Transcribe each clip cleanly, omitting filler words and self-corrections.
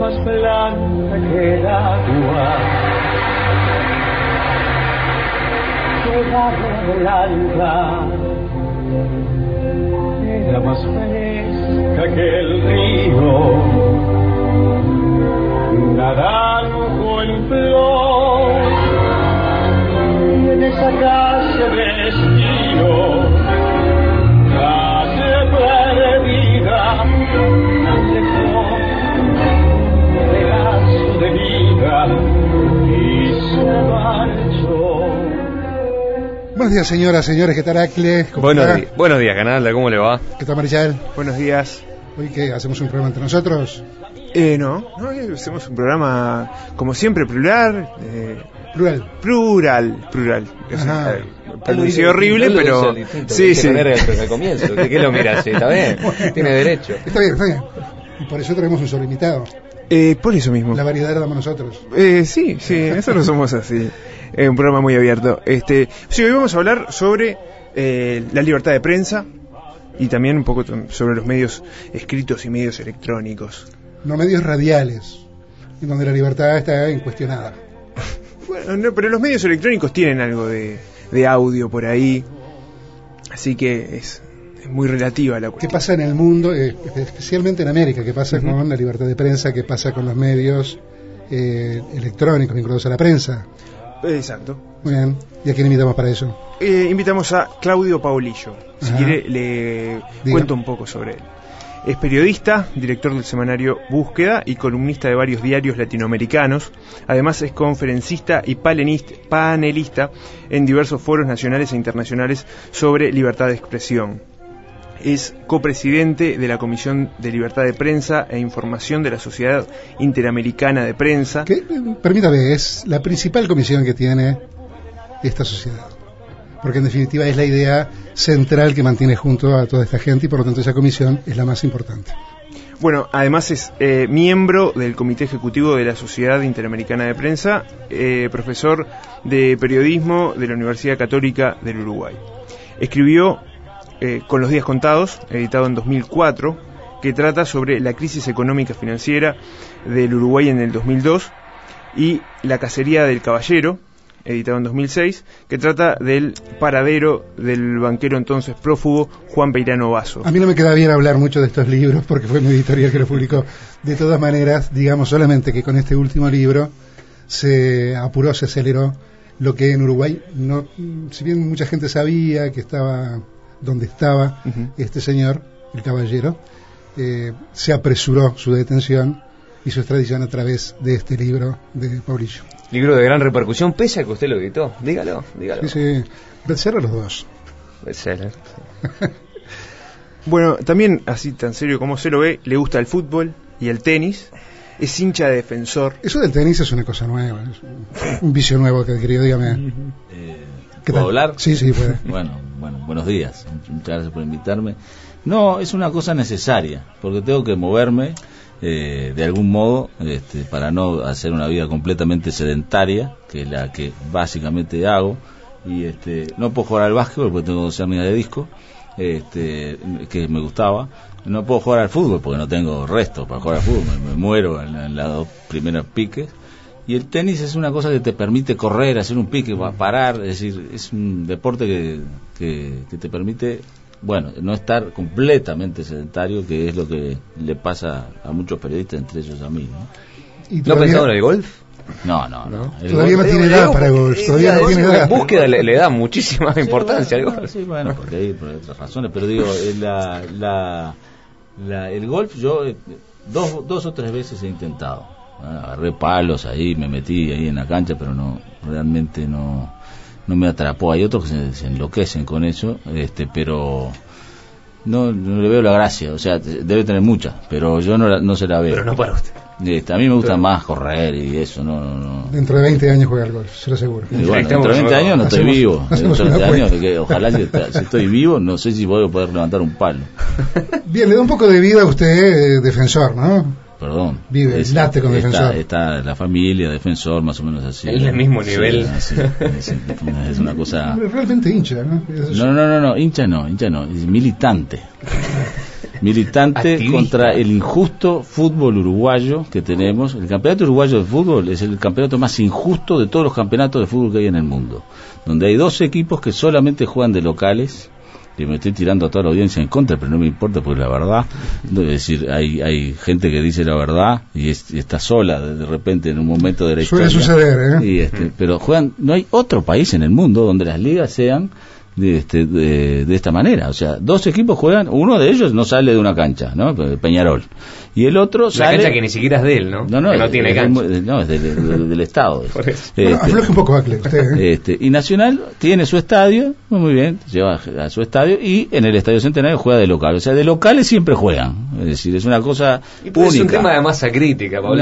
más blanca que el agua, llegaba del alba, era más fresca que el río, naranjo en flor, y en esa calle vestido, calle perdida, lejos un pedazo de vida y se marchó. Buenos días, señoras, señores, ¿qué tal, Acle? Buenos días, Canalda, ¿cómo le va? ¿Qué tal, Marichal? Buenos días. ¿Hoy qué? ¿Hacemos un programa entre nosotros? No, hacemos un programa, como siempre, plural. Plural. Pronuncié horrible, pero... Sí. Al comienzo, ¿qué lo miras? Está bien, tiene derecho. Está bien. Y por eso traemos un solo invitado. Por eso mismo. La variedad la damos nosotros. Sí, nosotros somos así. Un programa muy abierto. Sí, hoy vamos a hablar sobre la libertad de prensa y también un poco sobre los medios escritos y medios electrónicos. No medios radiales, en donde la libertad está incuestionada. Bueno, no, pero los medios electrónicos tienen algo de audio por ahí, así que es muy relativa la cuestión. ¿Qué pasa en el mundo, especialmente en América? ¿Qué pasa con la libertad de prensa? ¿Qué pasa con los medios electrónicos vinculados a la prensa? Exacto. Muy bien. ¿Y a quién invitamos para eso? Invitamos a Claudio Paolillo. Si quiere, le cuento un poco sobre él. Es periodista, director del semanario Búsqueda y columnista de varios diarios latinoamericanos. Además es conferencista y panelista en diversos foros nacionales e internacionales sobre libertad de expresión. Es copresidente de la Comisión de Libertad de Prensa e Información de la Sociedad Interamericana de Prensa. Que, permítame, es la principal comisión que tiene esta sociedad, porque en definitiva es la idea central que mantiene junto a toda esta gente y por lo tanto esa comisión es la más importante. Bueno, además es miembro del Comité Ejecutivo de la Sociedad Interamericana de Prensa, profesor de periodismo de la Universidad Católica del Uruguay. Escribió Con los días contados, editado en 2004, que trata sobre la crisis económica financiera del Uruguay en el 2002, y La cacería del caballero, editado en 2006, que trata del paradero del banquero entonces prófugo Juan Peirano Basso. A mí no me queda bien hablar mucho de estos libros porque fue mi editorial que lo publicó. De todas maneras, digamos solamente que con este último libro se apuró, se aceleró lo que en Uruguay, no, si bien mucha gente sabía que estaba donde estaba este señor, el caballero, se apresuró su detención y su extradición a través de este libro de Paolillo. Libro de gran repercusión, pese a que usted lo editó. Dígalo. Sí, bestseller los dos. Bestseller. Bueno, también, así tan serio como se lo ve, le gusta el fútbol y el tenis. Es hincha de Defensor. Eso del tenis es una cosa nueva, es un vicio nuevo que querido, dígame. ¿Puedo hablar? Sí, puede. Bueno, buenos días. Muchas gracias por invitarme. No, es una cosa necesaria, porque tengo que moverme de algún modo para no hacer una vida completamente sedentaria, que es la que básicamente hago. Y no puedo jugar al básquetbol porque tengo 2 hernias de disco, que me gustaba. No puedo jugar al fútbol porque no tengo resto para jugar al fútbol, me muero en las 2 primeras piques. Y el tenis es una cosa que te permite correr, hacer un pique, parar, es decir, es un deporte que te permite, bueno, no estar completamente sedentario, que es lo que le pasa a muchos periodistas, entre ellos a mí, ¿no? ¿Y ¿No pensaron en el golf? No. Todavía no tiene edad para golf, todavía no tiene edad. Búsqueda le da muchísima importancia al golf. Sí, bueno, porque hay por otras razones, pero digo, el golf yo 2 o 3 veces he intentado. Agarré palos ahí, me metí ahí en la cancha, pero realmente no me atrapó. Hay otros que se enloquecen con eso, pero no le veo la gracia. O sea, debe tener muchas, pero yo no se la veo. Pero no para usted. A mí me gusta más correr y eso, no. Dentro de 20 años juega al golf, se lo aseguro. Y bueno, dentro de 20 años no estoy vivo. Dentro de 20 años, ojalá si estoy vivo, no sé si voy a poder levantar un palo. Bien, le da un poco de vida a usted, Defensor, ¿no? Perdón. Vive, late con Defensor. Está la familia, Defensor, más o menos así. Es el mismo nivel. Sí, es una cosa... Realmente hincha, ¿no? No, hincha no, es militante. militante Activista. contra el injusto fútbol uruguayo que tenemos. El campeonato uruguayo de fútbol es el campeonato más injusto de todos los campeonatos de fútbol que hay en el mundo, donde hay 12 equipos que solamente juegan de locales. Y me estoy tirando a toda la audiencia en contra, pero no me importa porque la verdad, es decir, hay gente que dice la verdad y está sola de repente en un momento de la Suele historia. suceder, Y pero juegan, no hay otro país en el mundo donde las ligas sean de esta manera. O sea, 2 equipos juegan, uno de ellos no sale de una cancha, ¿no? Peñarol. Y el otro La sale... cancha que ni siquiera es de él, ¿no? No, que no tiene cancha. No, es del Estado. Por eso. Afloje un poco, Bacle, usted. Y Nacional tiene su estadio, muy bien, lleva a su estadio, y en el Estadio Centenario juega de local. O sea, de locales siempre juegan. Es decir, es una cosa única. Es un tema de masa crítica, Paulito.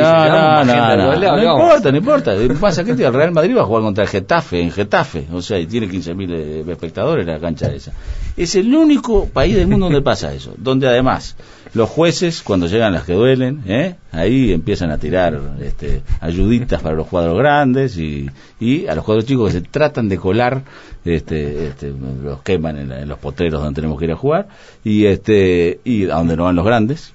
No importa. Masa crítica, el Real Madrid va a jugar contra el Getafe, en Getafe. O sea, y tiene 15.000 espectadores la cancha esa. Es el único país del mundo donde pasa eso. Donde además los jueces, cuando llegan las que duelen, ahí empiezan a tirar ayuditas para los cuadros grandes y a los cuadros chicos que se tratan de colar, los queman en los potreros donde tenemos que ir a jugar y a donde no van los grandes.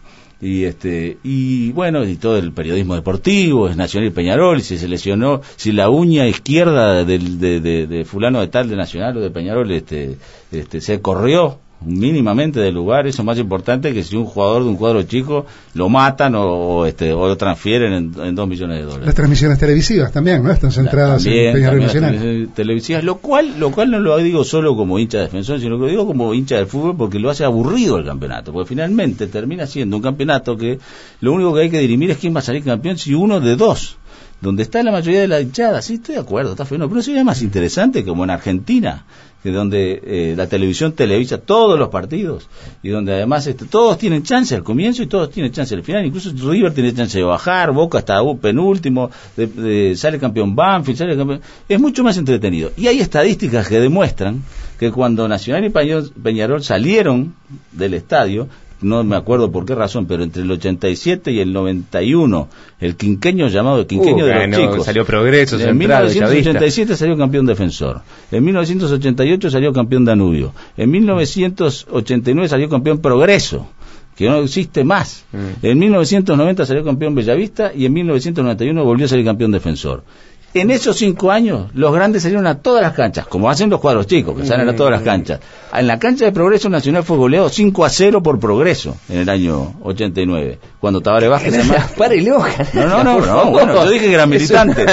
Y bueno, y todo el periodismo deportivo, es Nacional y Peñarol, y si se lesionó, si la uña izquierda de fulano de tal, de Nacional o de Peñarol, se corrió mínimamente del lugar, eso es más importante que si un jugador de un cuadro chico lo matan o lo transfieren en $2 millones. Las transmisiones televisivas también, ¿no? Están centradas en Peñarol Nacional. Televisivas, lo cual no lo digo solo como hincha defensor, sino que lo digo como hincha del fútbol porque lo hace aburrido el campeonato, porque finalmente termina siendo un campeonato que lo único que hay que dirimir es quién va a salir campeón, si uno de dos, donde está la mayoría de la hinchada. Sí, estoy de acuerdo, está feo, pero sería más interesante como en Argentina, que donde la televisión televisa todos los partidos y donde además todos tienen chance al comienzo y todos tienen chance al final, incluso River tiene chance de bajar, Boca hasta penúltimo, sale campeón Banfield, sale campeón, es mucho más entretenido. Y hay estadísticas que demuestran que cuando Nacional y Peñarol salieron del estadio, no me acuerdo por qué razón, pero entre el 87 y el 91, el quinqueño llamado el quinqueño de los chicos. Salió Progreso, en 1987 salió campeón Defensor. En 1988 salió campeón Danubio. En 1989 salió campeón Progreso, que no existe más. En 1990 salió campeón Bellavista y en 1991 volvió a salir campeón Defensor. En esos 5 años, los grandes salieron a todas las canchas, como hacen los cuadros chicos, que salen a todas las canchas. En la cancha de Progreso, Nacional fue goleado 5-0 por Progreso en el año 89, cuando Tabaré Vázquez se llama... No, bueno, yo dije que era militante,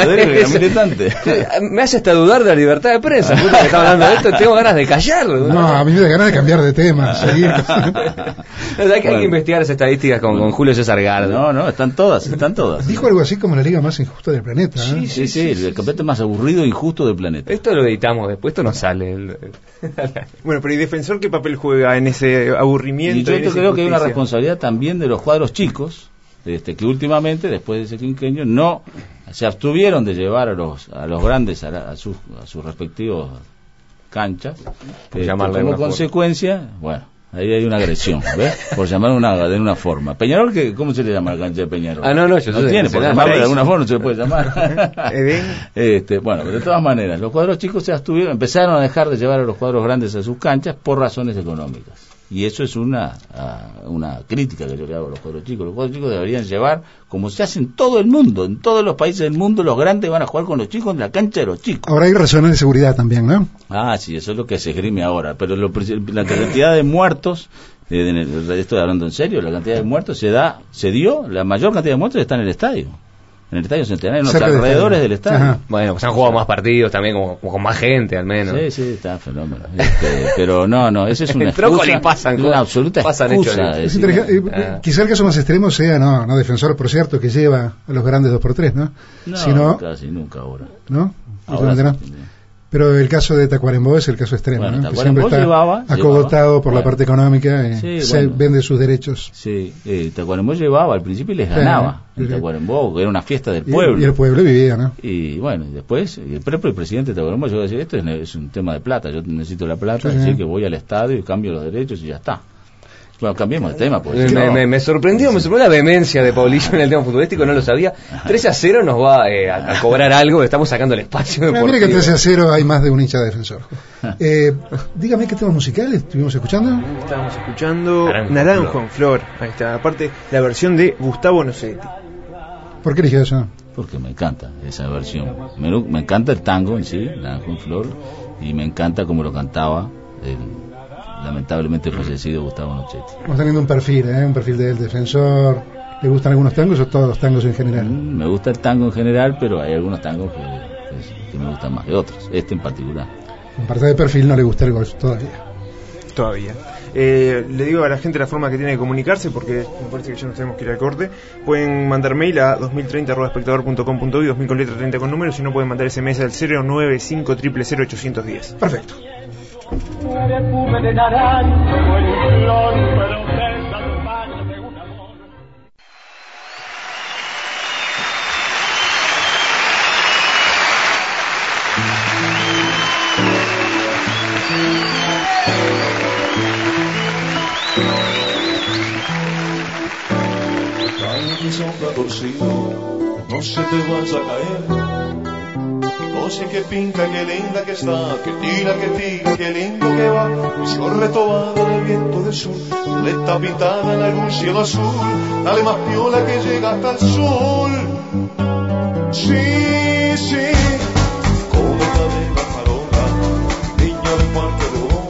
Me hace hasta dudar de la libertad de prensa, puto, que está hablando de esto, tengo ganas de callarlo. No, a mí me da ganas de cambiar de tema, seguir. Hay que investigar esas estadísticas con Julio César Gardo. No, están todas. Dijo algo así como la liga más injusta del planeta, ¿no? Sí, el campeonato más aburrido e injusto del planeta. Esto lo editamos después, esto no sale. Bueno, pero ¿y Defensor qué papel juega en ese aburrimiento? Y yo creo que hay una responsabilidad también de los cuadros chicos, que últimamente, después de ese quinquenio, no se abstuvieron de llevar a los grandes a sus respectivos canchas. Como consecuencia, bueno, ahí hay una agresión, ¿ves? Por llamar de una forma. Peñarol, ¿cómo se le llama a la cancha de Peñarol? Yo no tiene, por llamarlo de alguna forma no se le puede llamar. Bueno, pero de todas maneras, los cuadros chicos empezaron a dejar de llevar a los cuadros grandes a sus canchas por razones económicas. Y eso es una crítica que yo le hago a los cuadros chicos. Los cuadros chicos deberían llevar, como se hace en todo el mundo, en todos los países del mundo, los grandes van a jugar con los chicos en la cancha de los chicos. Ahora hay razones de seguridad también, ¿no? Sí, eso es lo que se esgrime ahora. Pero la cantidad de muertos, estoy hablando en serio, la cantidad de muertos se dio, la mayor cantidad de muertos está en el estadio. En el Estadio Centenario, en los alrededores del estadio. Ajá. Bueno, pues han jugado más partidos también, como con más gente al menos. Sí, está fenómeno. Pero no, esa es una excusa, una absoluta excusa. Quizá el caso más extremo sea, no Defensor, por cierto, que lleva a los grandes 2x3, ¿no? No, casi nunca ahora. ¿No? Ahora no. Pero el caso de Tacuarembó es el caso extremo, ¿no? Que siempre está acogotado por la parte económica y vende sus derechos. Sí, Tacuarembó llevaba, al principio les ganaba. Tacuarembó, que era una fiesta del pueblo. Y el pueblo vivía, ¿no? Y bueno, después, el propio presidente de Tacuarembó llegó a decir, esto es un tema de plata, yo necesito la plata, así que voy al estadio y cambio los derechos y ya está. Bueno, cambiemos de tema, pues. Me sorprendió la vehemencia de Paulillo en el tema futbolístico, no lo sabía. 13-0 nos va a cobrar algo, estamos sacando el espacio deportivo. Mira que 13-0 hay más de un hincha de Defensor. Dígame qué temas musicales estuvimos escuchando. Estábamos escuchando Naranjo en Flor. Ahí está, aparte la versión de Gustavo Nocetti. ¿Por qué eligió eso? Porque me encanta esa versión. Me encanta el tango en sí, Naranjo en Flor, y me encanta cómo lo cantaba el lamentablemente fallecido Gustavo Nocetti. Estamos teniendo un perfil del Defensor. ¿Le gustan algunos tangos o todos los tangos en general? Me gusta el tango en general, pero hay algunos tangos que me gustan más que otros, este en particular. En parte de perfil no le gusta el golf todavía. Le digo a la gente la forma que tiene de comunicarse, porque me parece que ya nos tenemos que ir al corte. Pueden mandar mail a 2030@espectador.com.uy, 2000 con letra 30 con número, si no pueden mandar SMS al 095 000 810. Perfecto. Perfume de naranjo en flor, pero besa los baños de un amor. Cae sombra torcido, no se te vas a caer. Oye, qué pinta, qué linda que está, qué tira, qué lindo que va. Pues corre tobada en el viento del sur, le está pintada en algún cielo azul. Dale más piola que llega hasta el sol. Sí, sí, cometa de la farola, niña del mar que voló.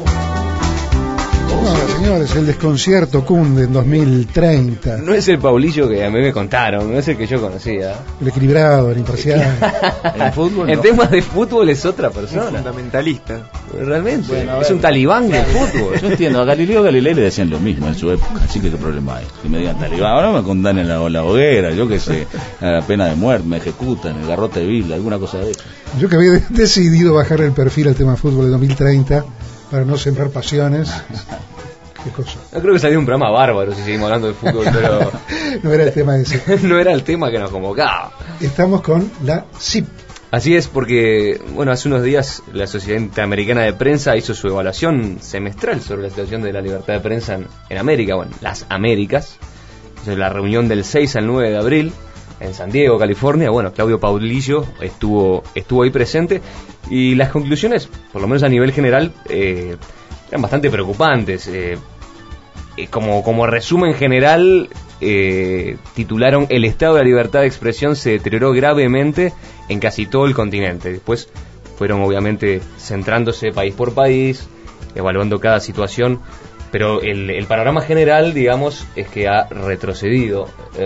Bueno, señores, el desconcierto cunde en 2030. No es el Paulillo que a mí me contaron, no es el que yo conocía. El equilibrado, el imparcial. En fútbol, en temas de fútbol es otra persona. Un fundamentalista. Realmente, bueno, es un talibán del fútbol. Yo entiendo, a Galileo Galilei le decían lo mismo en su época, así que qué problema hay. Que me digan talibán, ahora me condenan en la hoguera, yo qué sé, a la pena de muerte, me ejecutan, el garrote de Biblia, alguna cosa de eso. Yo que había decidido bajar el perfil al tema fútbol de 2030 para no sembrar pasiones. ¿Qué cosa? Yo creo que salió un programa bárbaro si seguimos hablando de fútbol, pero No era el tema ese. no era el tema que nos convocaba. Estamos con la CIP. Así es, porque, bueno, hace unos días la Sociedad Interamericana de Prensa hizo su evaluación semestral sobre la situación de la libertad de prensa en América, bueno, las Américas. Entonces, la reunión del 6 al 9 de abril en San Diego, California. Bueno, Claudio Paulillo estuvo ahí presente, y las conclusiones, por lo menos a nivel general, eran bastante preocupantes. Como resumen general, titularon: el estado de la libertad de expresión se deterioró gravemente en casi todo el continente. Después fueron obviamente centrándose país por país, evaluando cada situación, pero el panorama general, digamos, es que ha retrocedido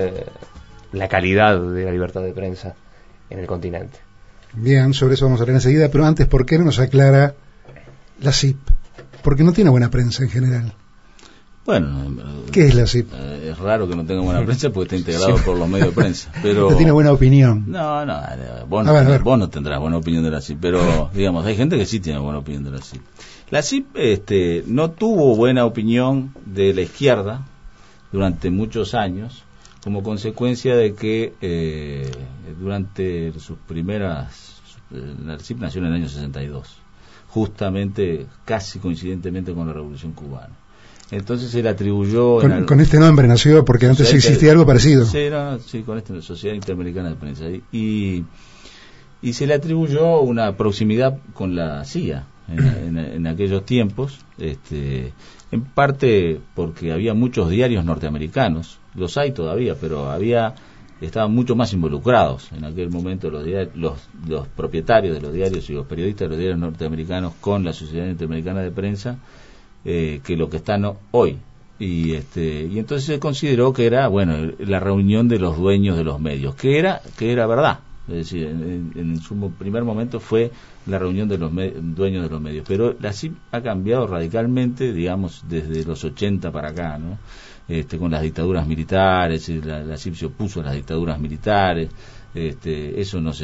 la calidad de la libertad de prensa en el continente. Bien, sobre eso vamos a hablar enseguida, pero antes, ¿por qué no nos aclara la CIP? Porque no tiene buena prensa en general. Bueno, ¿qué es la CIP? Es raro que no tenga buena prensa porque está integrado por los medios de prensa. Pero no tiene buena opinión. No, vos no tendrás buena opinión de la CIP, pero digamos, hay gente que sí tiene buena opinión de la CIP. La CIP no tuvo buena opinión de la izquierda durante muchos años, como consecuencia de que durante sus primeras... La CIP nació en el año 62, justamente, casi coincidentemente con la Revolución Cubana. Entonces se le atribuyó... Con este nombre nació, porque antes existía algo parecido. Sí, con esta Sociedad Interamericana de Prensa. Y se le atribuyó una proximidad con la CIA en aquellos tiempos, en parte porque había muchos diarios norteamericanos, los hay todavía, pero estaban mucho más involucrados en aquel momento los propietarios de los diarios y los periodistas de los diarios norteamericanos con la Sociedad Interamericana de Prensa, que lo que están hoy. Y entonces se consideró que era, bueno, la reunión de los dueños de los medios, que era verdad. Es decir, en su primer momento fue la reunión de los dueños de los medios, pero la CIP ha cambiado radicalmente, digamos, desde los 80 para acá, ¿no? Con las dictaduras militares, la CIP se opuso a las dictaduras militares. Eso no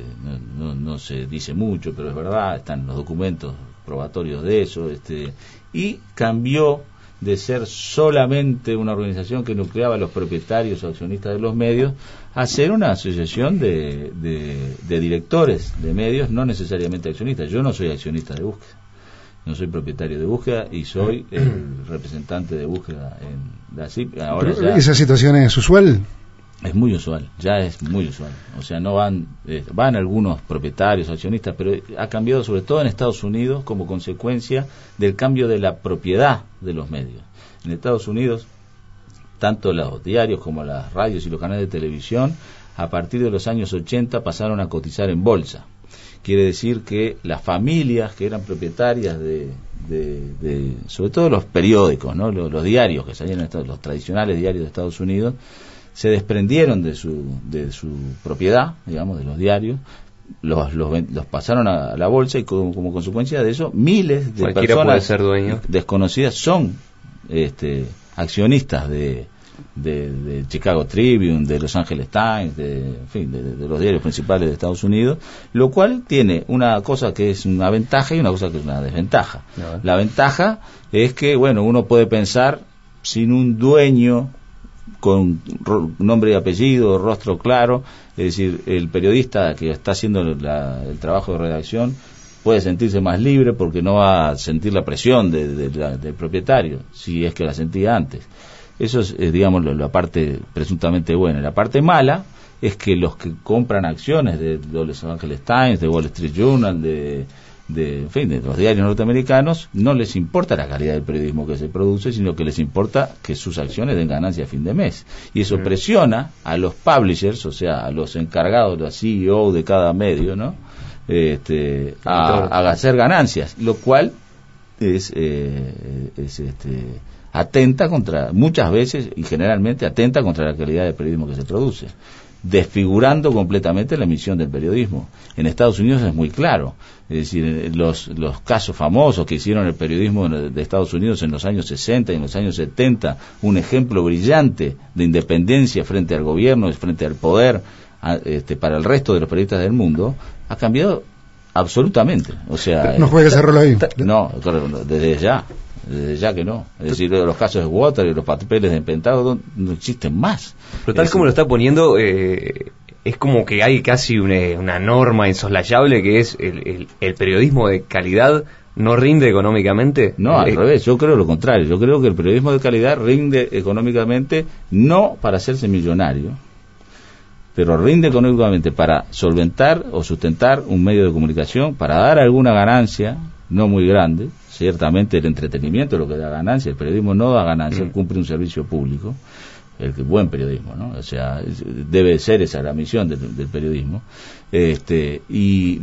se dice mucho, pero es verdad, están los documentos probatorios de eso, y cambió de ser solamente una organización que nucleaba a los propietarios o accionistas de los medios a ser una asociación de directores de medios, no necesariamente accionistas. Yo no soy accionista de Búsqueda, No soy propietario de Búsqueda y soy el representante de Búsqueda en la CIP. Ahora ya ¿Esa situación es usual? es muy usual, ya es muy usual. O sea, no van algunos propietarios, accionistas, pero ha cambiado sobre todo en Estados Unidos como consecuencia del cambio de la propiedad de los medios. En Estados Unidos, tanto los diarios como las radios y los canales de televisión, a partir de los años 80 pasaron a cotizar en bolsa. Quiere decir que las familias que eran propietarias de sobre todo los periódicos, ¿no? Los diarios que salían los tradicionales diarios de Estados Unidos, se desprendieron de su propiedad, digamos, de los diarios, los pasaron a la bolsa y como consecuencia de eso miles de cualquiera personas puede ser dueño. Desconocidas son accionistas de Chicago Tribune, de Los Angeles Times, de los diarios principales de Estados Unidos, lo cual tiene una cosa que es una ventaja y una cosa que es una desventaja. No. La ventaja es que, bueno, uno puede pensar sin un dueño con nombre y apellido, rostro claro, es decir, el periodista que está haciendo el trabajo de redacción puede sentirse más libre porque no va a sentir la presión del propietario, si es que la sentía antes. Eso es, digamos, la parte presuntamente buena. La parte mala es que los que compran acciones de Los Angeles Times, de Wall Street Journal, de los diarios norteamericanos, no les importa la calidad del periodismo que se produce, sino que les importa que sus acciones den ganancia a fin de mes. Y eso presiona a los publishers, o sea, a los encargados, los CEO de cada medio, ¿no? A hacer ganancias, lo cual atenta muchas veces y generalmente atenta contra la calidad del periodismo que se produce, desfigurando completamente la misión del periodismo. En Estados Unidos es muy claro, es decir, los casos famosos que hicieron el periodismo de Estados Unidos en los años 60 y en los años 70, un ejemplo brillante de independencia frente al gobierno, frente al poder, para el resto de los periodistas del mundo, ha cambiado absolutamente. O sea, no juega ese rol ahí. No, desde ya que no. Es decir, los casos de Water y los papeles de Pentágono no existen más. Pero tal como lo está poniendo, es como que hay casi una norma insoslayable que es el periodismo de calidad no rinde económicamente. No, al revés, yo creo lo contrario. Yo creo que el periodismo de calidad rinde económicamente no para hacerse millonario, pero rinde económicamente para solventar o sustentar un medio de comunicación, para dar alguna ganancia, no muy grande. Ciertamente el entretenimiento es lo que da ganancia, el periodismo no da ganancia, cumple un servicio público, el buen periodismo, ¿no? O sea, debe ser esa la misión del periodismo. Y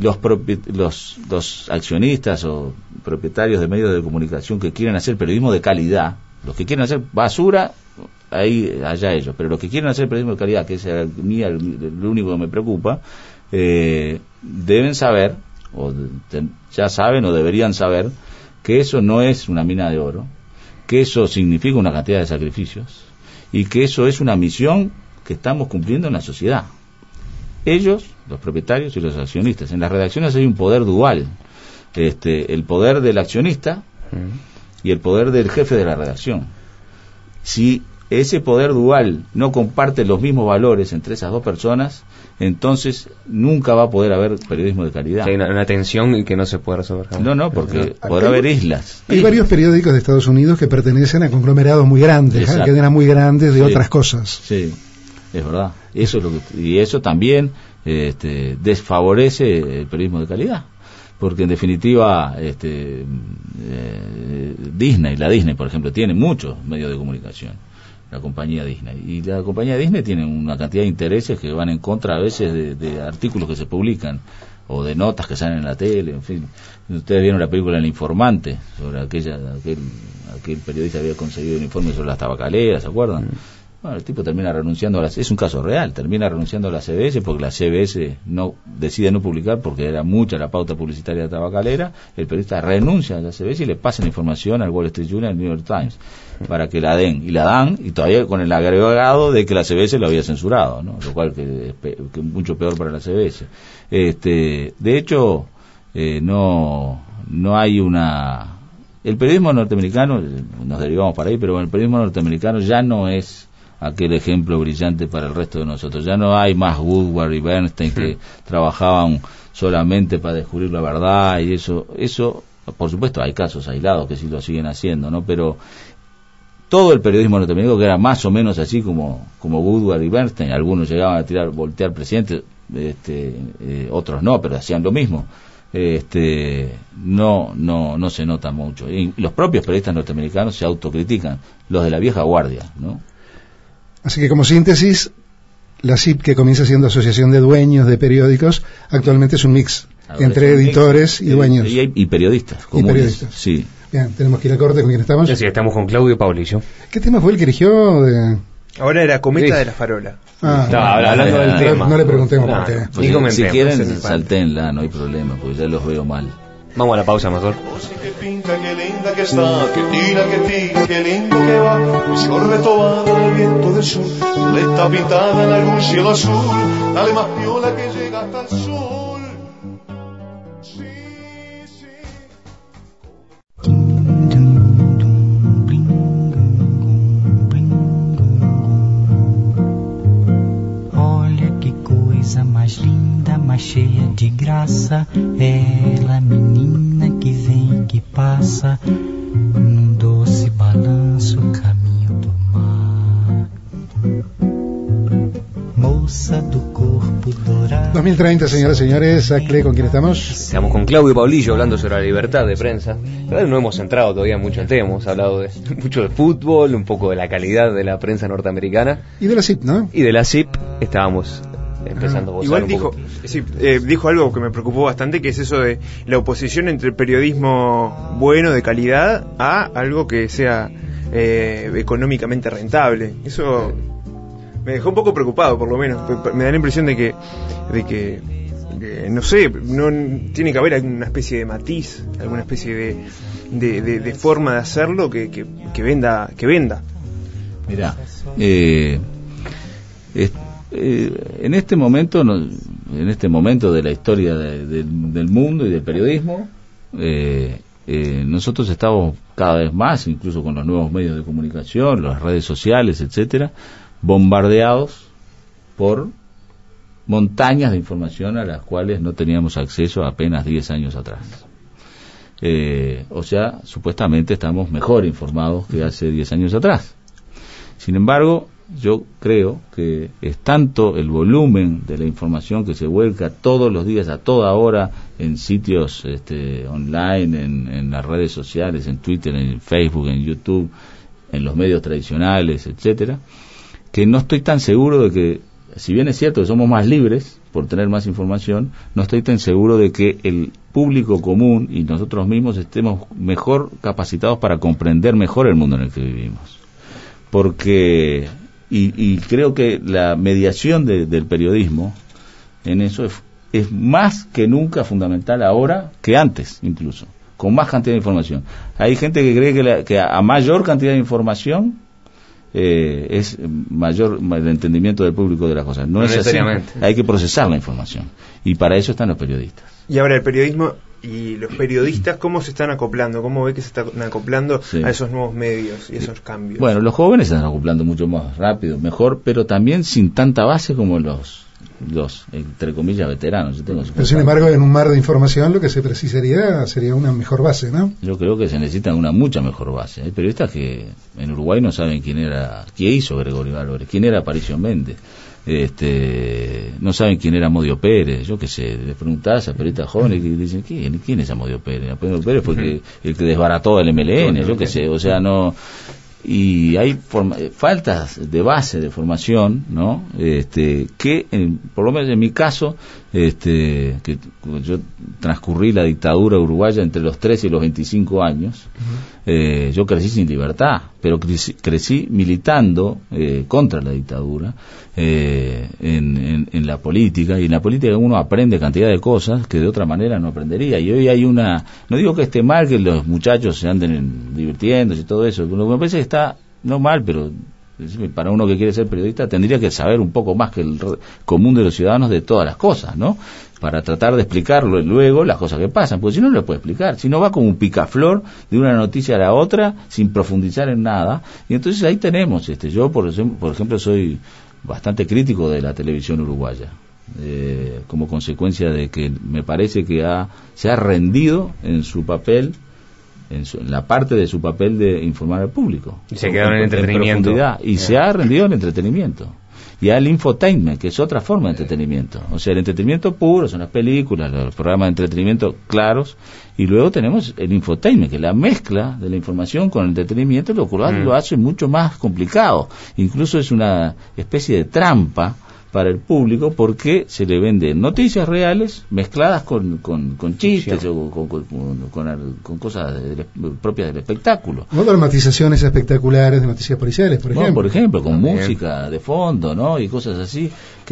los accionistas o propietarios de medios de comunicación que quieren hacer periodismo de calidad, los que quieren hacer basura, allá ellos, pero los que quieren hacer periodismo de calidad, que es lo único que me preocupa, deben saber, ya saben o deberían saber, que eso no es una mina de oro, que eso significa una cantidad de sacrificios y que eso es una misión que estamos cumpliendo en la sociedad. Ellos, los propietarios y los accionistas, en las redacciones hay un poder dual, el poder del accionista y el poder del jefe de la redacción. Si ese poder dual no comparte los mismos valores entre esas dos personas, entonces nunca va a poder haber periodismo de calidad. Hay una tensión que no se puede resolver. No, porque podrá haber islas. Hay varios periódicos de Estados Unidos que pertenecen a conglomerados muy grandes, cadenas muy grandes de otras cosas. Sí, es verdad. Eso es y eso también desfavorece el periodismo de calidad. Porque en definitiva Disney, por ejemplo, tiene muchos medios de comunicación, la compañía Disney, y la compañía Disney tiene una cantidad de intereses que van en contra a veces de artículos que se publican o de notas que salen en la tele, en fin. Ustedes vieron la película El Informante, sobre aquel periodista que había conseguido un informe sobre las tabacaleras, ¿se acuerdan? Bueno, el tipo termina renunciando es un caso real, termina renunciando a la CBS porque la CBS decide no publicar porque era mucha la pauta publicitaria de tabacalera. El periodista renuncia a la CBS y le pasa la información al Wall Street Journal, al New York Times, para que la den, y la dan, y todavía con el agregado de que la CBS lo había censurado, ¿no? Lo cual que es mucho peor para la CBS. De hecho, no hay el periodismo norteamericano, nos derivamos para ahí, pero el periodismo norteamericano ya no es aquel ejemplo brillante para el resto de nosotros. Ya no hay más Woodward y Bernstein que trabajaban solamente para descubrir la verdad, y eso por supuesto hay casos aislados que sí lo siguen haciendo, ¿no? Pero todo el periodismo norteamericano, que era más o menos así como Woodward y Bernstein, algunos llegaban a voltear presidentes, otros no, pero hacían lo mismo. No se nota mucho. Y los propios periodistas norteamericanos se autocritican, los de la vieja guardia, ¿no? Así que como síntesis, la CIP, que comienza siendo Asociación de Dueños de Periódicos, actualmente es un mix entre editores y dueños. Y periodistas. Y periodistas. Sí. Bien, tenemos que ir a corte. ¿Con quién estamos? Sí, estamos con Claudio Paulillo. ¿Qué tema fue el que eligió? Ahora era Cometa de la Farola. Hablando del tema. No le preguntemos por qué. Pues si quieren, salténla, no hay problema, porque ya los veo mal. Vamos a la pausa mejor. Qué pinta, qué linda que está, que tira, qué lindo que va. Y corre tobada el viento del sur, le está pintada en algún cielo azul. Dale más piola que llega hasta el sol. Sí, sí. Olha que coisa mais linda, mais cheia de graça. Ela, menina que vem, que passa, num doce balanço, caminho do mar. Moça do corpo dorado. 2030, señoras y señores. Acle, ¿con quién estamos? Estamos con Claudio Paulillo hablando sobre la libertad de prensa. La verdad no hemos entrado todavía mucho en tema, hemos hablado mucho de fútbol, un poco de la calidad de la prensa norteamericana. Y de la CIP, ¿no? Y de la CIP estábamos empezando a gozar Igual un poco. dijo algo que me preocupó bastante, que es eso de la oposición entre periodismo bueno, de calidad, a algo que sea económicamente rentable. Eso me dejó un poco preocupado, por lo menos. Me da la impresión de que no sé, no tiene que haber alguna especie de matiz, alguna especie de forma de hacerlo que venda. Mirá, en este momento de la historia del mundo y del periodismo, nosotros estamos cada vez más, incluso con los nuevos medios de comunicación, las redes sociales, etcétera, bombardeados por montañas de información a las cuales no teníamos acceso apenas 10 años atrás. O sea, supuestamente estamos mejor informados que hace 10 años atrás. Sin embargo, yo creo que es tanto el volumen de la información que se vuelca todos los días, a toda hora, en sitios online, en las redes sociales, en Twitter, en Facebook, en YouTube, en los medios tradicionales, etcétera, que no estoy tan seguro de que, si bien es cierto que somos más libres por tener más información, no estoy tan seguro de que el público común y nosotros mismos estemos mejor capacitados para comprender mejor el mundo en el que vivimos. Porque y creo que la mediación del periodismo en eso es más que nunca fundamental ahora que antes, incluso con más cantidad de información. Hay gente que cree que a mayor cantidad de información es mayor el entendimiento del público de las cosas. No es necesariamente así. Hay que procesar la información y para eso están los periodistas. Y ahora el periodismo y los periodistas, ¿cómo se están acoplando? ¿Cómo ve que se están acoplando a esos nuevos medios y esos cambios? Bueno, los jóvenes se están acoplando mucho más rápido, mejor, pero también sin tanta base como los entre comillas veteranos. Pero sin embargo, en un mar de información lo que se precisaría sería una mejor base, ¿no? Yo creo que se necesita una mucha mejor base. Hay periodistas que en Uruguay no saben quién hizo Gregorio Álvarez, quién era Aparicio Méndez, no saben quién era Amodio Pérez. Yo qué sé, les preguntás a periodistas jóvenes que dicen ¿quién es Amodio Pérez? Amodio Pérez fue el que desbarató el MLN, yo qué sé, o sea, no. Y hay faltas de base de formación, ¿no? Que por lo menos en mi caso, que yo transcurrí la dictadura uruguaya entre los 13 y los 25 años, yo crecí sin libertad, pero crecí militando contra la dictadura en la política, y en la política uno aprende cantidad de cosas que de otra manera no aprendería. Y hoy hay no digo que esté mal que los muchachos se anden divirtiéndose y todo eso, lo que me parece que está no mal, pero para uno que quiere ser periodista tendría que saber un poco más que el común de los ciudadanos de todas las cosas, ¿no? Para tratar de explicarlo luego las cosas que pasan, porque si no lo puede explicar, si no va como un picaflor de una noticia a la otra sin profundizar en nada. Y entonces ahí tenemos, yo por ejemplo soy bastante crítico de la televisión uruguaya, como consecuencia de que me parece que se ha rendido en su papel, en la parte de su papel de informar al público. Y se quedó en el entretenimiento. Y se ha rendido el entretenimiento. Y al infotainment, que es otra forma de entretenimiento. O sea, el entretenimiento puro son las películas, los programas de entretenimiento claros, y luego tenemos el infotainment, que es la mezcla de la información con el entretenimiento, lo cual lo hace mucho más complicado. Incluso es una especie de trampa para el público, porque se le venden noticias reales mezcladas con chistes o con cosas propias del espectáculo. O dramatizaciones espectaculares de noticias policiales, por ejemplo. Por ejemplo, con música de fondo, ¿no? Y cosas así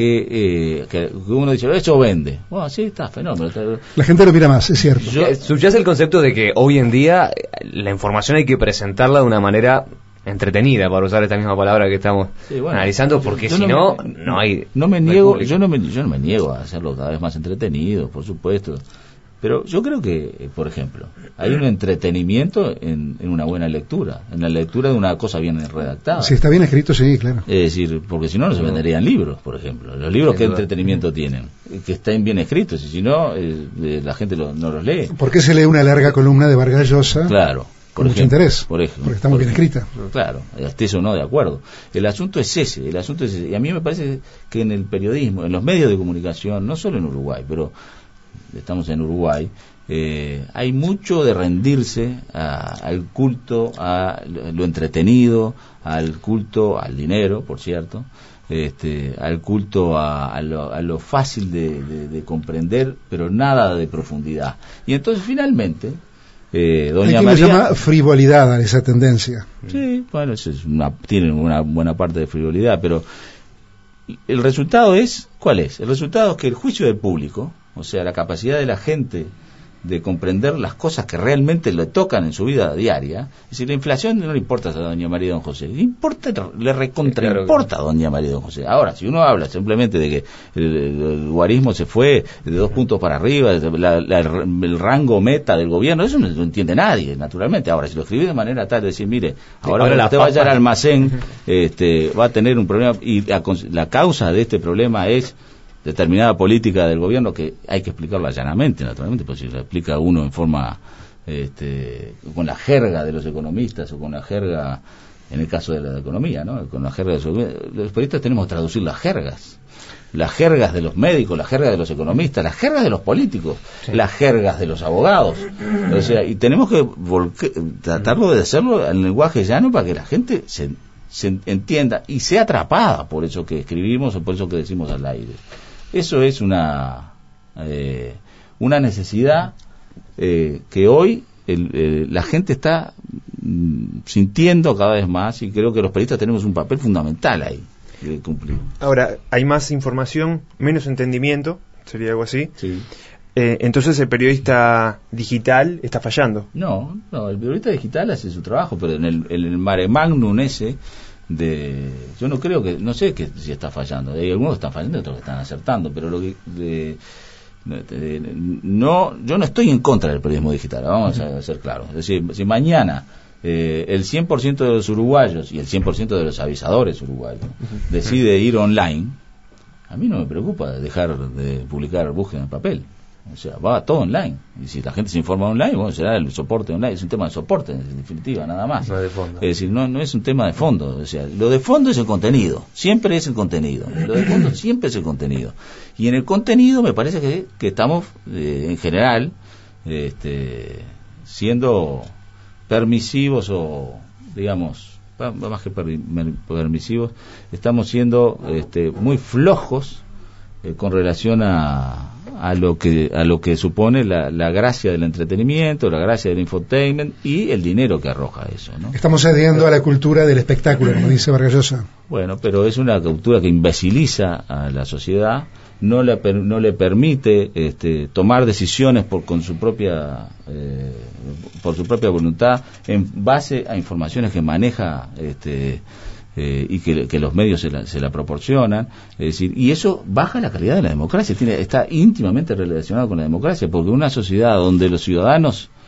que uno dice, eso vende. Bueno, sí, está fenómeno. La gente lo mira más, es cierto. Subyace el concepto de que hoy en día la información hay que presentarla de una manera entretenida, para usar esta misma palabra que estamos analizando, porque si no hay... Yo no me niego a hacerlo cada vez más entretenido, por supuesto. Pero yo creo que, por ejemplo, hay un entretenimiento en una buena lectura, en la lectura de una cosa bien redactada. Si está bien escrito, sí, claro. Es decir, porque si no, no se venderían libros, por ejemplo. Los libros, ¿qué entretenimiento tienen? Que estén bien escritos, y si no, la gente no los lee. ¿Por qué se lee una larga columna de Vargas Llosa? Claro. Con mucho interés, por ejemplo, porque está muy bien escrita. Claro, esté eso no de acuerdo. El asunto es ese. Y a mí me parece que en el periodismo, en los medios de comunicación, no solo en Uruguay, pero estamos en Uruguay, hay mucho de rendirse al culto, a lo entretenido, al culto al dinero, por cierto, al culto a lo fácil de comprender, pero nada de profundidad. Y entonces finalmente... doña María, le llama frivolidad a esa tendencia. Sí, bueno, tiene una buena parte de frivolidad, pero el resultado ¿cuál es? El resultado es que el juicio del público, o sea, la capacidad de la gente de comprender las cosas que realmente le tocan en su vida diaria. Es decir, la inflación no le importa a doña María y don José, le recontraimporta a doña María y don José. Ahora, si uno habla simplemente de que el guarismo se fue de 2 puntos para arriba, el rango meta del gobierno, eso no lo entiende nadie, naturalmente. Ahora, si lo escribí de manera tal de decir, mire, ahora cuando usted vaya al almacén, va a tener un problema, y la causa de este problema es determinada política del gobierno, que hay que explicarla llanamente, naturalmente, porque si lo explica uno en forma, con la jerga de los economistas, o con la jerga, en el caso de la economía, ¿no? Con la jerga de los periodistas tenemos que traducir las jergas de los médicos, las jergas de los economistas, las jergas de los políticos, las jergas de los abogados. O sea, y tenemos que tratarlo de hacerlo en lenguaje llano para que la gente se entienda y sea atrapada por eso que escribimos o por eso que decimos al aire. Eso es una necesidad que hoy la gente está sintiendo cada vez más, y creo que los periodistas tenemos un papel fundamental ahí que cumplir. Ahora, hay más información, menos entendimiento, sería algo así. Sí. Entonces el periodista digital está fallando. No, el periodista digital hace su trabajo, pero en el mare magnum ese yo no creo que, no sé si está fallando. Hay algunos que están fallando y otros que están acertando, pero yo no estoy en contra del periodismo digital, vamos a ser claros. Es decir, si mañana el 100% de los uruguayos y el 100% de los avisadores uruguayos decide ir online, a mí no me preocupa dejar de publicar búsqueda en papel. O sea, va todo online. Y si la gente se informa online, bueno, será el soporte online. Es un tema de soporte, en definitiva, nada más. No de fondo. Es decir, no es un tema de fondo. O sea, lo de fondo es el contenido. Siempre es el contenido. Lo de fondo siempre es el contenido. Y en el contenido me parece que estamos, en general, siendo permisivos, o, digamos, más que permisivos, estamos siendo muy flojos con relación a lo que supone la gracia del entretenimiento, la gracia del infotainment y el dinero que arroja eso, ¿no? Estamos cediendo a la cultura del espectáculo, como dice Vargas Llosa. Bueno, pero es una cultura que imbeciliza a la sociedad, no le permite tomar decisiones por su propia voluntad, en base a informaciones que maneja y que los medios se la proporcionan, es decir, y eso baja la calidad de la democracia, está íntimamente relacionado con la democracia, porque una sociedad donde los ciudadanos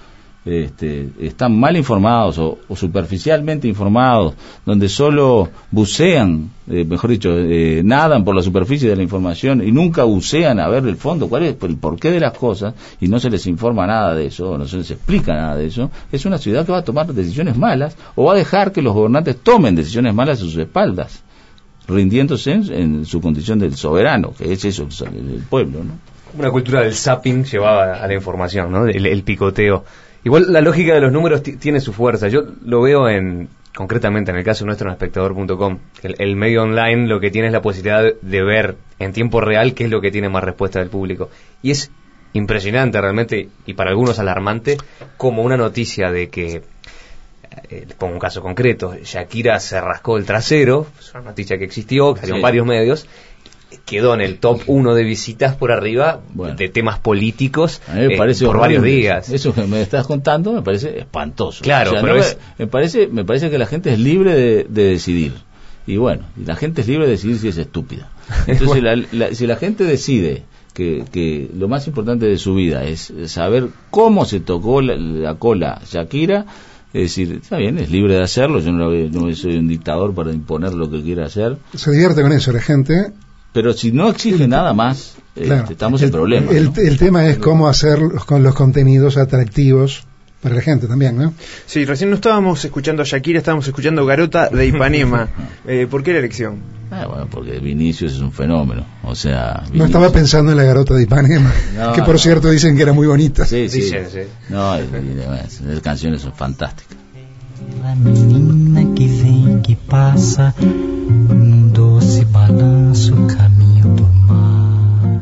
están mal informados o superficialmente informados, donde solo bucean, mejor dicho, nadan por la superficie de la información y nunca bucean a ver el fondo, cuál es el porqué de las cosas, y no se les informa nada de eso, o no se les explica nada de eso, es una ciudad que va a tomar decisiones malas, o va a dejar que los gobernantes tomen decisiones malas a sus espaldas, rindiéndose en su condición del soberano, que es eso, el pueblo, ¿no? Una cultura del zapping llevada a la información, ¿no? El picoteo. Igual la lógica de los números tiene su fuerza. Yo lo veo concretamente en el caso nuestro en espectador.com. El medio online lo que tiene es la posibilidad de ver en tiempo real qué es lo que tiene más respuesta del público. Y es impresionante realmente, y para algunos alarmante, como una noticia de que, pongo un caso concreto, Shakira se rascó el trasero, es una noticia que existió, que salió en varios medios, quedó en el top 1 de visitas por arriba, de temas políticos, a mí me parece por horrible. varios días. Eso que me estás contando me parece espantoso. Claro, o sea, pero no me parece que la gente es libre de decidir. Y bueno, y la gente es libre de decidir si es estúpida. Entonces, si la gente decide que lo más importante de su vida es saber cómo se tocó la cola Shakira, es decir, está bien, es libre de hacerlo, yo no soy un dictador para imponer lo que quiera hacer. Se divierte con eso la gente. Pero si no exige nada más, claro, estamos en problemas. El tema es cómo hacer con los contenidos atractivos para la gente también, ¿no? Sí, recién no estábamos escuchando a Shakira, estábamos escuchando Garota de Ipanema. ¿Por qué la elección? Bueno, porque Vinicius es un fenómeno. O sea, Vinicius... No estaba pensando en la Garota de Ipanema, que por cierto dicen que era muy bonita. Sí. Sí. No, las canciones son fantásticas. La menina que vem que passa num doce balanço caminho do mar.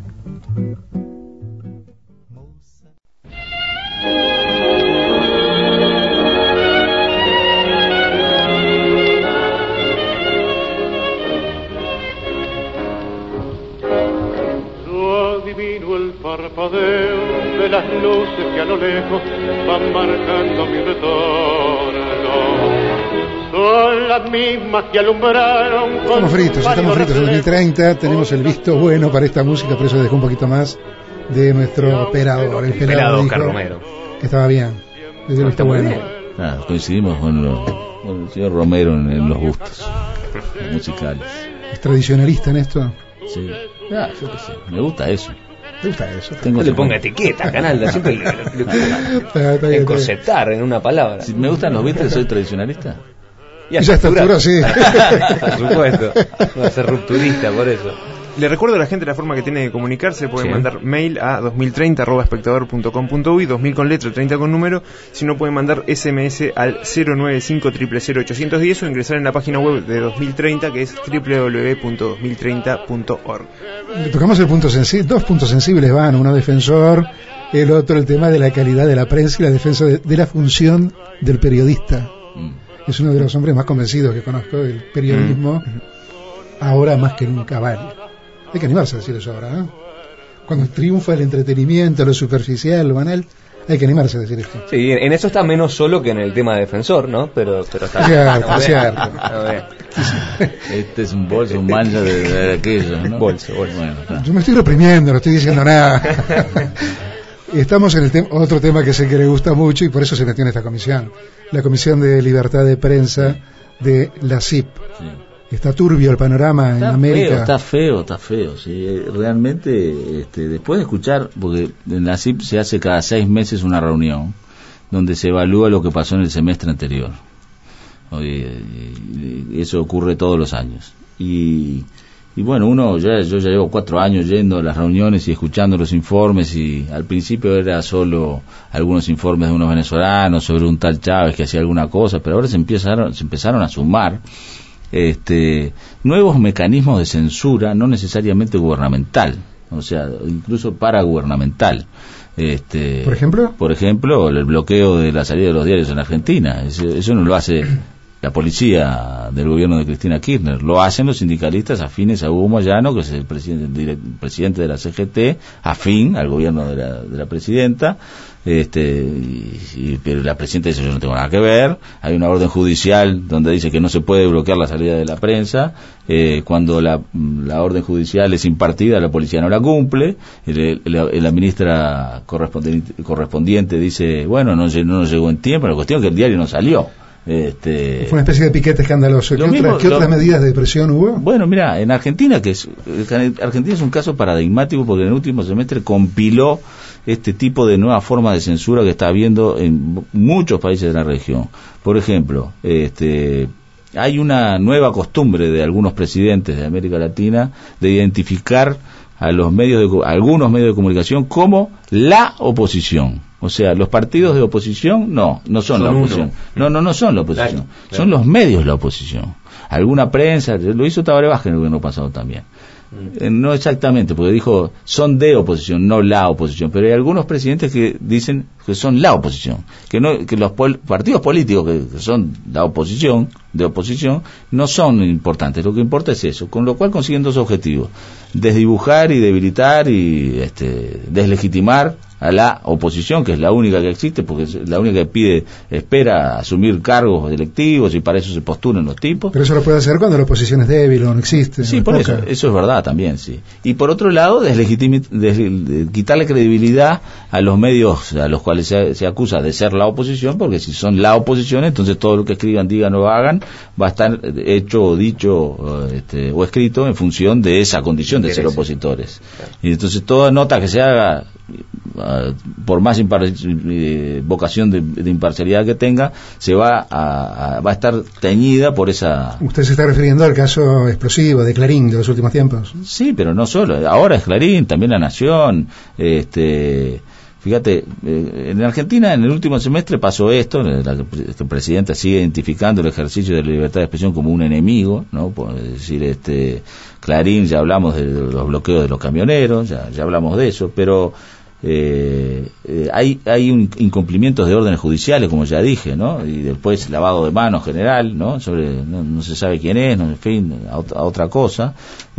Yo adivino el parpadeo de las luces que a lo lejos van marcando mi retorno. Son las mismas que alumbraron. Estamos fritos en 2030, tenemos el visto bueno para esta música, por eso dejó un poquito más de nuestro operador. El pelado Oscar dijo Romero. que estaba bien, le dio el visto bueno. Coincidimos con el señor Romero en los gustos musicales. ¿Es tradicionalista en esto? Sí. Yo qué sé, me gusta eso. ¿Te gusta eso? No le ponga etiqueta, Canalda, siempre le encorsetar en una palabra. Si me gustan los Beatles, ¿soy tradicionalista? Y ya está altura, sí. Por supuesto, va a ser rupturista por eso. Le recuerdo a la gente la forma que tiene de comunicarse. Pueden mandar mail a 2030@espectador.com.uy, 2000 con letra, 30 con número. Si no, pueden mandar SMS al 095 000 810 o ingresar en la página web de 2030, que es www.2030.org. Tocamos el punto sensible, dos puntos sensibles van, uno defensor, el otro el tema de la calidad de la prensa y la defensa de la función del periodista. Es uno de los hombres más convencidos que conozco del periodismo, ahora más que nunca vale. Hay que animarse a decir eso ahora, ¿no? Cuando triunfa el entretenimiento, lo superficial, lo banal, hay que animarse a decir esto. Sí, en eso está menos solo que en el tema defensor, ¿no? Pero está cierto. Este es un bolso, un mancha de aquello, ¿no? Bolso. Bueno, yo me estoy reprimiendo, no estoy diciendo nada. Estamos en el otro tema que sé que le gusta mucho y por eso se metió en esta comisión. La Comisión de Libertad de Prensa de la CIP. Sí. Está turbio el panorama en América. Está feo, sí. Realmente, después de escuchar, porque en la CIP se hace cada 6 meses una reunión donde se evalúa lo que pasó en el semestre anterior. Eso ocurre todos los años. Y bueno, yo ya llevo 4 años yendo a las reuniones y escuchando los informes, y al principio era solo algunos informes de unos venezolanos sobre un tal Chávez que hacía alguna cosa, pero ahora se empezaron a sumar nuevos mecanismos de censura, no necesariamente gubernamental, o sea, incluso paragubernamental. ¿Por ejemplo? Por ejemplo, el bloqueo de la salida de los diarios en Argentina. Eso no lo hace la policía del gobierno de Cristina Kirchner. Lo hacen los sindicalistas afines a Hugo Moyano, que es el presidente de la CGT, afín al gobierno de la presidenta. Pero la presidenta dice: yo no tengo nada que ver. Hay una orden judicial donde dice que no se puede bloquear la salida de la prensa. Cuando la orden judicial es impartida, la policía no la cumple. La ministra correspondiente dice: bueno, no nos llegó en tiempo. La cuestión es que el diario no salió. Fue una especie de piquete escandaloso. ¿Qué otras medidas de presión hubo? Bueno, mira, en Argentina, Argentina es un caso paradigmático, porque en el último semestre compiló este tipo de nueva forma de censura que está habiendo en muchos países de la región. Por ejemplo, hay una nueva costumbre de algunos presidentes de América Latina de identificar a algunos medios de comunicación como la oposición. O sea, los partidos de oposición no son la oposición. No son la oposición. Claro. Son los medios la oposición. Alguna prensa, lo hizo Tabaré Vázquez en el gobierno pasado también. No exactamente, porque dijo son de oposición, no la oposición, pero hay algunos presidentes que dicen que son la oposición, que los partidos políticos que son de oposición no son importantes. Lo que importa es eso, con lo cual consiguen dos objetivos: desdibujar y debilitar y deslegitimar a la oposición, que es la única que existe, porque es la única que espera asumir cargos electivos, y para eso se postulan los tipos. Pero eso lo puede hacer cuando la oposición es débil o no existe. Sí, por eso es verdad también, sí. Y por otro lado, quitarle credibilidad a los medios a los cuales se acusa de ser la oposición, porque si son la oposición, entonces todo lo que escriban, digan o hagan va a estar hecho o dicho o escrito en función de esa condición de ser opositores. Y entonces toda nota que se haga, por más vocación de imparcialidad que tenga, se va a estar teñida por esa... ¿Usted se está refiriendo al caso explosivo de Clarín de los últimos tiempos? Sí, pero no solo. Ahora es Clarín, también La Nación. Fíjate, en Argentina en el último semestre pasó esto. La presidenta sigue identificando el ejercicio de la libertad de expresión como un enemigo, ¿no? Por decir, Clarín, ya hablamos de los bloqueos de los camioneros, ya hablamos de eso, pero hay incumplimientos de órdenes judiciales, como ya dije, ¿no? Y después lavado de manos general, ¿no? No se sabe quién es, ¿no? En fin, a otra cosa.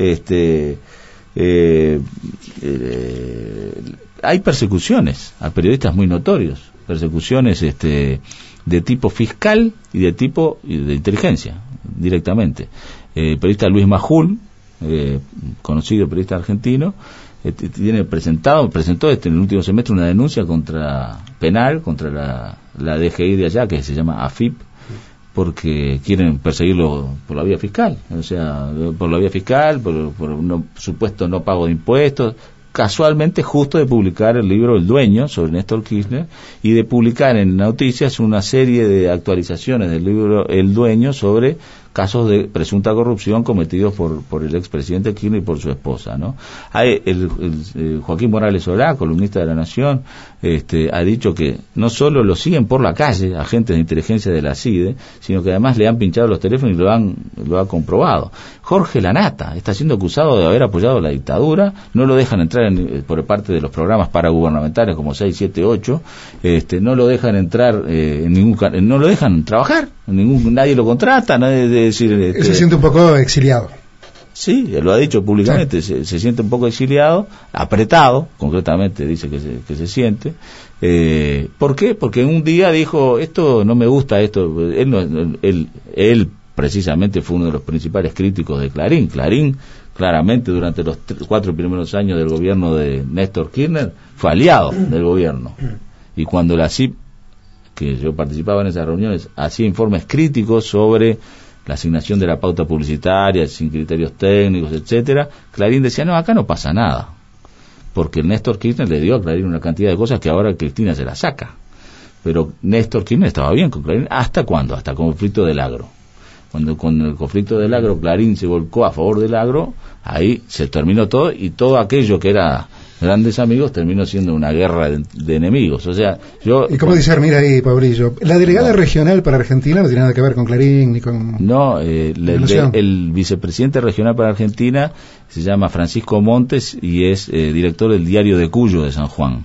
Hay persecuciones a periodistas muy notorios, persecuciones de tipo fiscal y de tipo de inteligencia, directamente. El periodista Luis Majul, conocido periodista argentino, presentó en el último semestre una denuncia penal contra la DGI de allá, que se llama AFIP, porque quieren perseguirlo por la vía fiscal, o sea, por la vía fiscal, por un supuesto no pago de impuestos, casualmente justo de publicar el libro El Dueño sobre Néstor Kirchner, y de publicar en Noticias una serie de actualizaciones del libro El Dueño sobre casos de presunta corrupción cometidos por el expresidente Kirchner y por su esposa, ¿no? Hay Joaquín Morales Solá, columnista de La Nación, ha dicho que no solo lo siguen por la calle agentes de inteligencia de la CIDE, sino que además le han pinchado los teléfonos y lo ha comprobado. Jorge Lanata está siendo acusado de haber apoyado la dictadura, no lo dejan entrar por parte de los programas paragubernamentales como 6, 7, 8, no lo dejan entrar no lo dejan trabajar, nadie lo contrata, nadie Él se siente un poco exiliado. Sí, lo ha dicho públicamente, sí. Se siente un poco exiliado, apretado, concretamente dice que se siente. ¿Por qué? Porque un día dijo, esto no me gusta, él precisamente fue uno de los principales críticos de Clarín. Clarín, claramente, durante los 4 primeros años del gobierno de Néstor Kirchner, fue aliado del gobierno. Y cuando la CIP, que yo participaba en esas reuniones, hacía informes críticos sobre la asignación de la pauta publicitaria sin criterios técnicos, etcétera, Clarín decía, no, acá no pasa nada, porque Néstor Kirchner le dio a Clarín una cantidad de cosas que ahora Cristina se las saca. Pero Néstor Kirchner estaba bien con Clarín. ¿Hasta cuándo? Hasta el conflicto del agro. Cuando con el conflicto del agro Clarín se volcó a favor del agro, ahí se terminó todo, y todo aquello que era grandes amigos terminó siendo una guerra de enemigos. O sea, ¿Y cómo dice mira ahí, Pabrillo? La delegada regional para Argentina no tiene nada que ver con Clarín ni con... No, el vicepresidente regional para Argentina se llama Francisco Montes y es director del Diario de Cuyo de San Juan.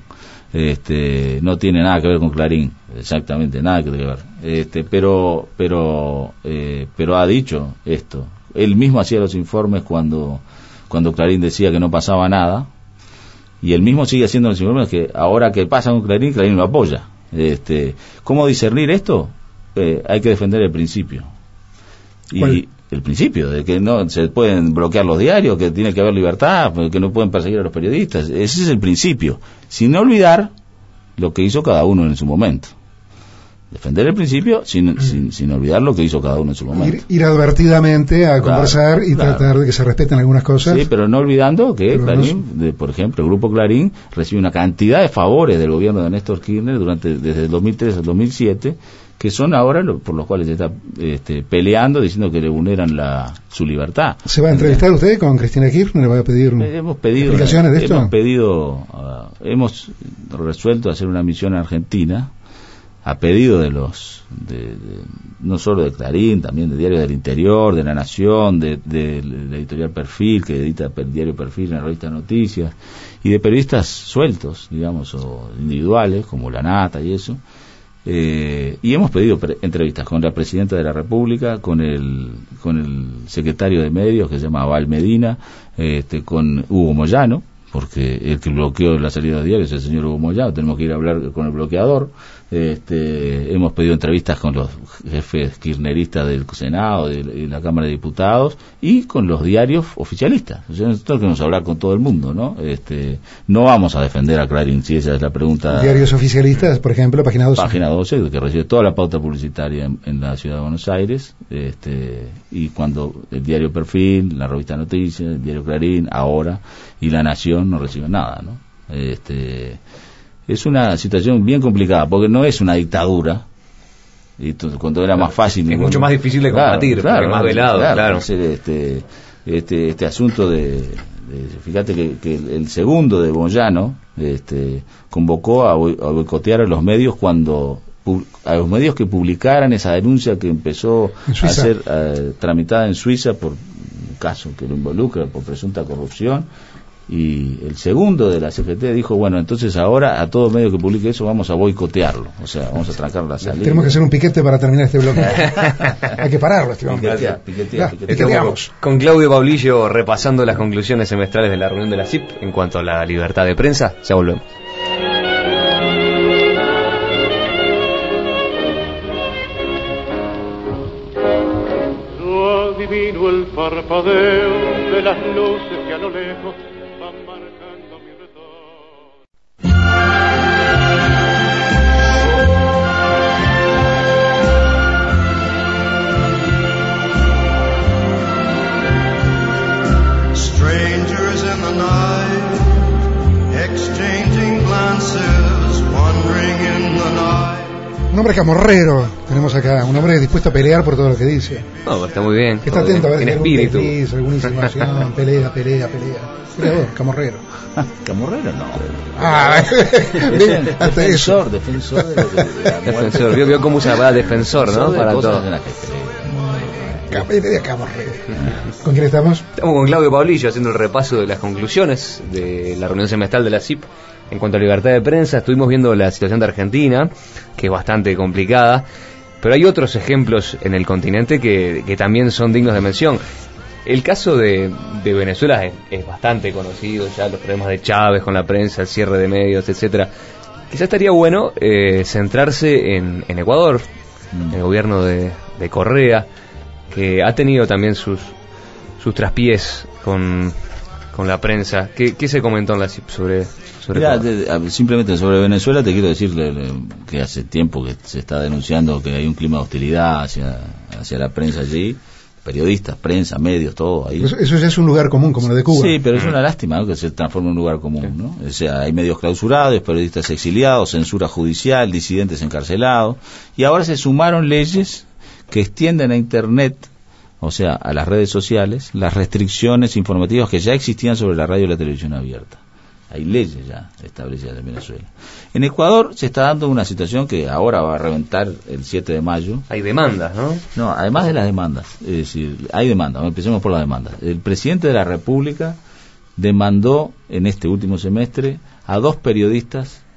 no tiene nada que ver con Clarín, exactamente nada que ver, pero ha dicho esto. Él mismo hacía los informes cuando Clarín decía que no pasaba nada, y él mismo sigue haciendo los informes que ahora que pasa con Clarín lo apoya. ¿Cómo discernir esto? Hay que defender el principio. Y el principio de que no se pueden bloquear los diarios, que tiene que haber libertad, que no pueden perseguir a los periodistas. Ese es el principio, sin olvidar lo que hizo cada uno en su momento. Defender el principio sin olvidar lo que hizo cada uno en su momento. Ir advertidamente a conversar y tratar de que se respeten algunas cosas. Sí, pero no olvidando que Clarín, por ejemplo, el Grupo Clarín recibe una cantidad de favores del gobierno de Néstor Kirchner desde el 2003 al 2007, que son ahora por los cuales se está peleando, diciendo que le vulneran su libertad. ¿Se va a entrevistar usted con Cristina Kirchner? ¿Le va a pedir explicaciones de esto? Hemos resuelto hacer una misión en Argentina a pedido de no solo de Clarín, también de Diario del Interior, de La Nación, de la editorial Perfil, que edita el diario Perfil en la revista Noticias, y de periodistas sueltos, digamos, o individuales, como La Nata y eso. Y hemos pedido entrevistas con la Presidenta de la República, con el secretario de Medios, que se llama Val Medina, con Hugo Moyano, porque el que bloqueó la salida de diarios es el señor Hugo Moyano, tenemos que ir a hablar con el bloqueador. Hemos pedido entrevistas con los jefes kirchneristas del Senado y la Cámara de Diputados, y con los diarios oficialistas. O sea, nosotros queremos hablar con todo el mundo, ¿no? No vamos a defender a Clarín, si esa es la pregunta. Diarios oficialistas, por ejemplo, Página 12. Página 12, que recibe toda la pauta publicitaria en la ciudad de Buenos Aires, y cuando el diario Perfil, la revista Noticias, el diario Clarín, ahora, y La Nación no reciben nada, ¿no? Es una situación bien complicada, porque no es una dictadura, y cuando era más fácil... Es mucho más difícil de combatir, más velado, claro. Este asunto fíjate que el segundo de Moyano convocó a boicotear a los medios a los medios que publicaran esa denuncia que empezó a ser tramitada en Suiza por un caso que lo involucra por presunta corrupción. Y el segundo de la CGT dijo, bueno, entonces ahora a todo medio que publique eso vamos a boicotearlo, o sea, vamos a trancar la salida. Tenemos que hacer un piquete para terminar este bloque. Hay que pararlo, piqueteamos. Con Claudio Pablillo repasando las conclusiones semestrales de la reunión de la CIP en cuanto a la libertad de prensa. Ya volvemos. Adivino el parpadeo de las luces que a lo lejos van marcando mi retorno. Strangers in the night, exchanging glances, wandering in the night. Un hombre camorrero tenemos acá, un hombre dispuesto a pelear por todo lo que dice. No, está muy bien. Está atento a ver en si espíritu. Alguna insinuación, pelea. Mira vos, camorrero. Camorrero no. Defensor defensor de Vio cómo usa la palabra defensor, ¿no? Para todo. Camorrero. ¿Con quién estamos? Estamos con Claudio Pablillo haciendo el repaso de las conclusiones de la reunión semestral de la CIP. En cuanto a libertad de prensa, estuvimos viendo la situación de Argentina, que es bastante complicada, pero hay otros ejemplos en el continente que también son dignos de mención. El caso de Venezuela es bastante conocido, ya los problemas de Chávez con la prensa, el cierre de medios, etcétera. Quizás estaría bueno centrarse en Ecuador, en el gobierno de Correa, que ha tenido también sus traspiés con la prensa. ¿Qué se comentó en la CIP sobre simplemente sobre Venezuela te quiero decir que hace tiempo que se está denunciando que hay un clima de hostilidad hacia la prensa allí, periodistas, prensa, medios, todo ahí. Eso ya es un lugar común, como lo de Cuba. Sí, pero es una lástima, ¿no?, que se transforme en un lugar común, ¿no? O sea, hay medios clausurados, periodistas exiliados, censura judicial, disidentes encarcelados, y ahora se sumaron leyes que extienden a Internet, o sea, a las redes sociales, las restricciones informativas que ya existían sobre la radio y la televisión abierta. Hay leyes ya establecidas en Venezuela. En Ecuador se está dando una situación que ahora va a reventar el 7 de mayo. Hay demandas, ¿no? No, además de las demandas, es decir, hay demandas, empecemos por las demandas. El presidente de la República demandó en este último semestre a 2 periodistas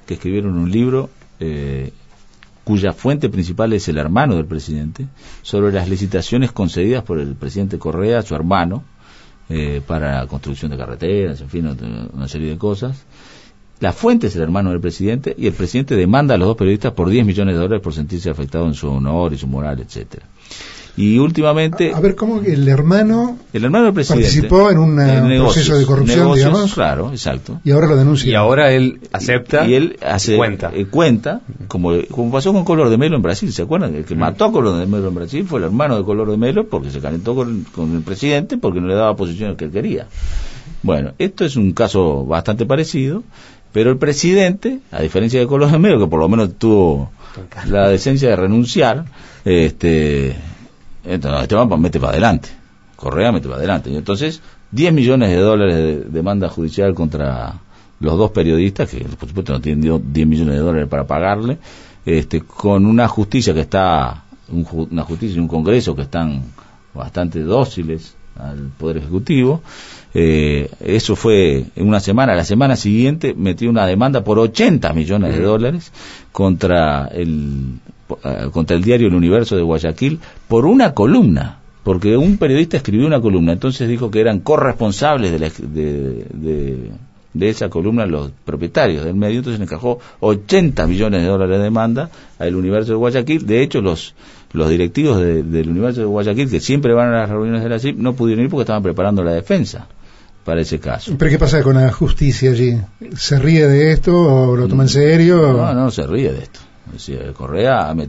que escribieron un libro cuya fuente principal es el hermano del presidente, sobre las licitaciones concedidas por el presidente Correa a su hermano para la construcción de carreteras, en fin, una serie de cosas. La fuente es el hermano del presidente, y el presidente demanda a los dos periodistas por $10 millones por sentirse afectado en su honor y su moral, etcétera. Y últimamente... A ver, ¿cómo el hermano del presidente participó en un proceso de corrupción, digamos? Claro, exacto. Y ahora lo denuncia. Y ahora él acepta y él hace cuenta, como pasó con Collor de Mello en Brasil. ¿Se acuerdan? El que mató a Collor de Mello en Brasil fue el hermano de Collor de Mello, porque se calentó con el presidente porque no le daba posiciones que él quería. Bueno, esto es un caso bastante parecido, pero el presidente, a diferencia de Collor de Mello, que por lo menos tuvo la decencia de renunciar, entonces Esteban mete para adelante, Correa mete para adelante, y entonces $10 millones de demanda judicial contra los dos periodistas, que por supuesto no tienen $10 millones para pagarle, con una justicia que está, una justicia y un Congreso que están bastante dóciles al Poder Ejecutivo. Eso fue en una semana. La semana siguiente metió una demanda por $80 millones contra el diario El Universo de Guayaquil por una columna, porque un periodista escribió una columna, entonces dijo que eran corresponsables de esa columna los propietarios del medio, entonces le encajó $80 millones de demanda al Universo de Guayaquil. De hecho, los directivos del Universo de Guayaquil, que siempre van a las reuniones de la CIP, no pudieron ir porque estaban preparando la defensa para ese caso. ¿Pero qué pasa con la justicia allí? ¿Se ríe de esto o lo toma en serio? No se ríe de esto. Es decir, Correa ha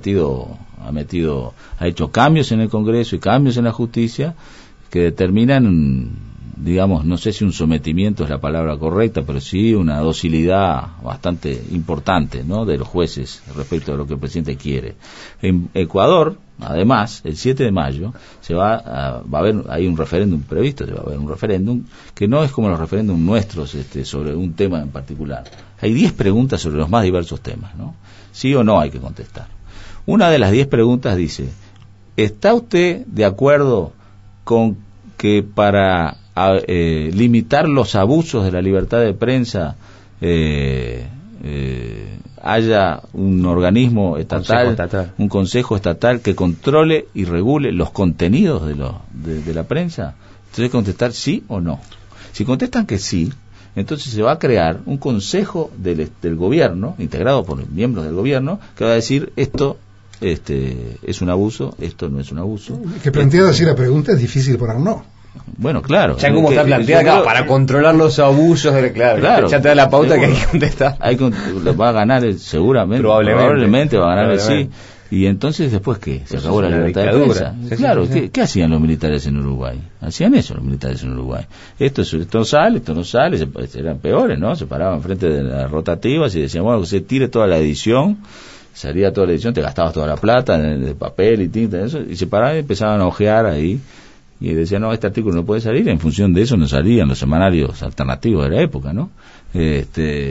hecho cambios en el Congreso y cambios en la justicia que determinan, digamos, no sé si un sometimiento es la palabra correcta, pero sí una docilidad bastante importante, ¿no?, de los jueces respecto a lo que el presidente quiere. En Ecuador, además, el 7 de mayo va a haber, hay un referéndum previsto, se va a haber un referéndum que no es como los referéndums nuestros sobre un tema en particular. Hay 10 preguntas sobre los más diversos temas, ¿no? Sí o no hay que contestar. Una de las 10 preguntas dice: ¿está usted de acuerdo con que para limitar los abusos de la libertad de prensa haya un organismo estatal, un consejo estatal que controle y regule los contenidos de la prensa? Entonces hay que contestar sí o no. Si contestan que sí, entonces se va a crear un consejo del gobierno, integrado por miembros del gobierno, que va a decir esto es un abuso, esto no es un abuso. Que planteada así la pregunta es difícil poner no. Bueno, claro. Ya como está planteada para controlar los abusos, claro, ya te da la pauta que hay que contestar. Va a ganar seguramente, probablemente va a ganar el sí. Y entonces, ¿después qué? Se acabó la libertad de prensa. Claro, ¿qué hacían los militares en Uruguay? Hacían eso los militares en Uruguay. Esto no sale, eran peores, ¿no? Se paraban frente de las rotativas y decían, bueno, que se tire toda la edición. Salía toda la edición, te gastabas toda la plata de papel y tinta, eso, y se paraban y empezaban a ojear ahí. Y decían, no, este artículo no puede salir. En función de eso no salían los semanarios alternativos de la época, ¿no? Y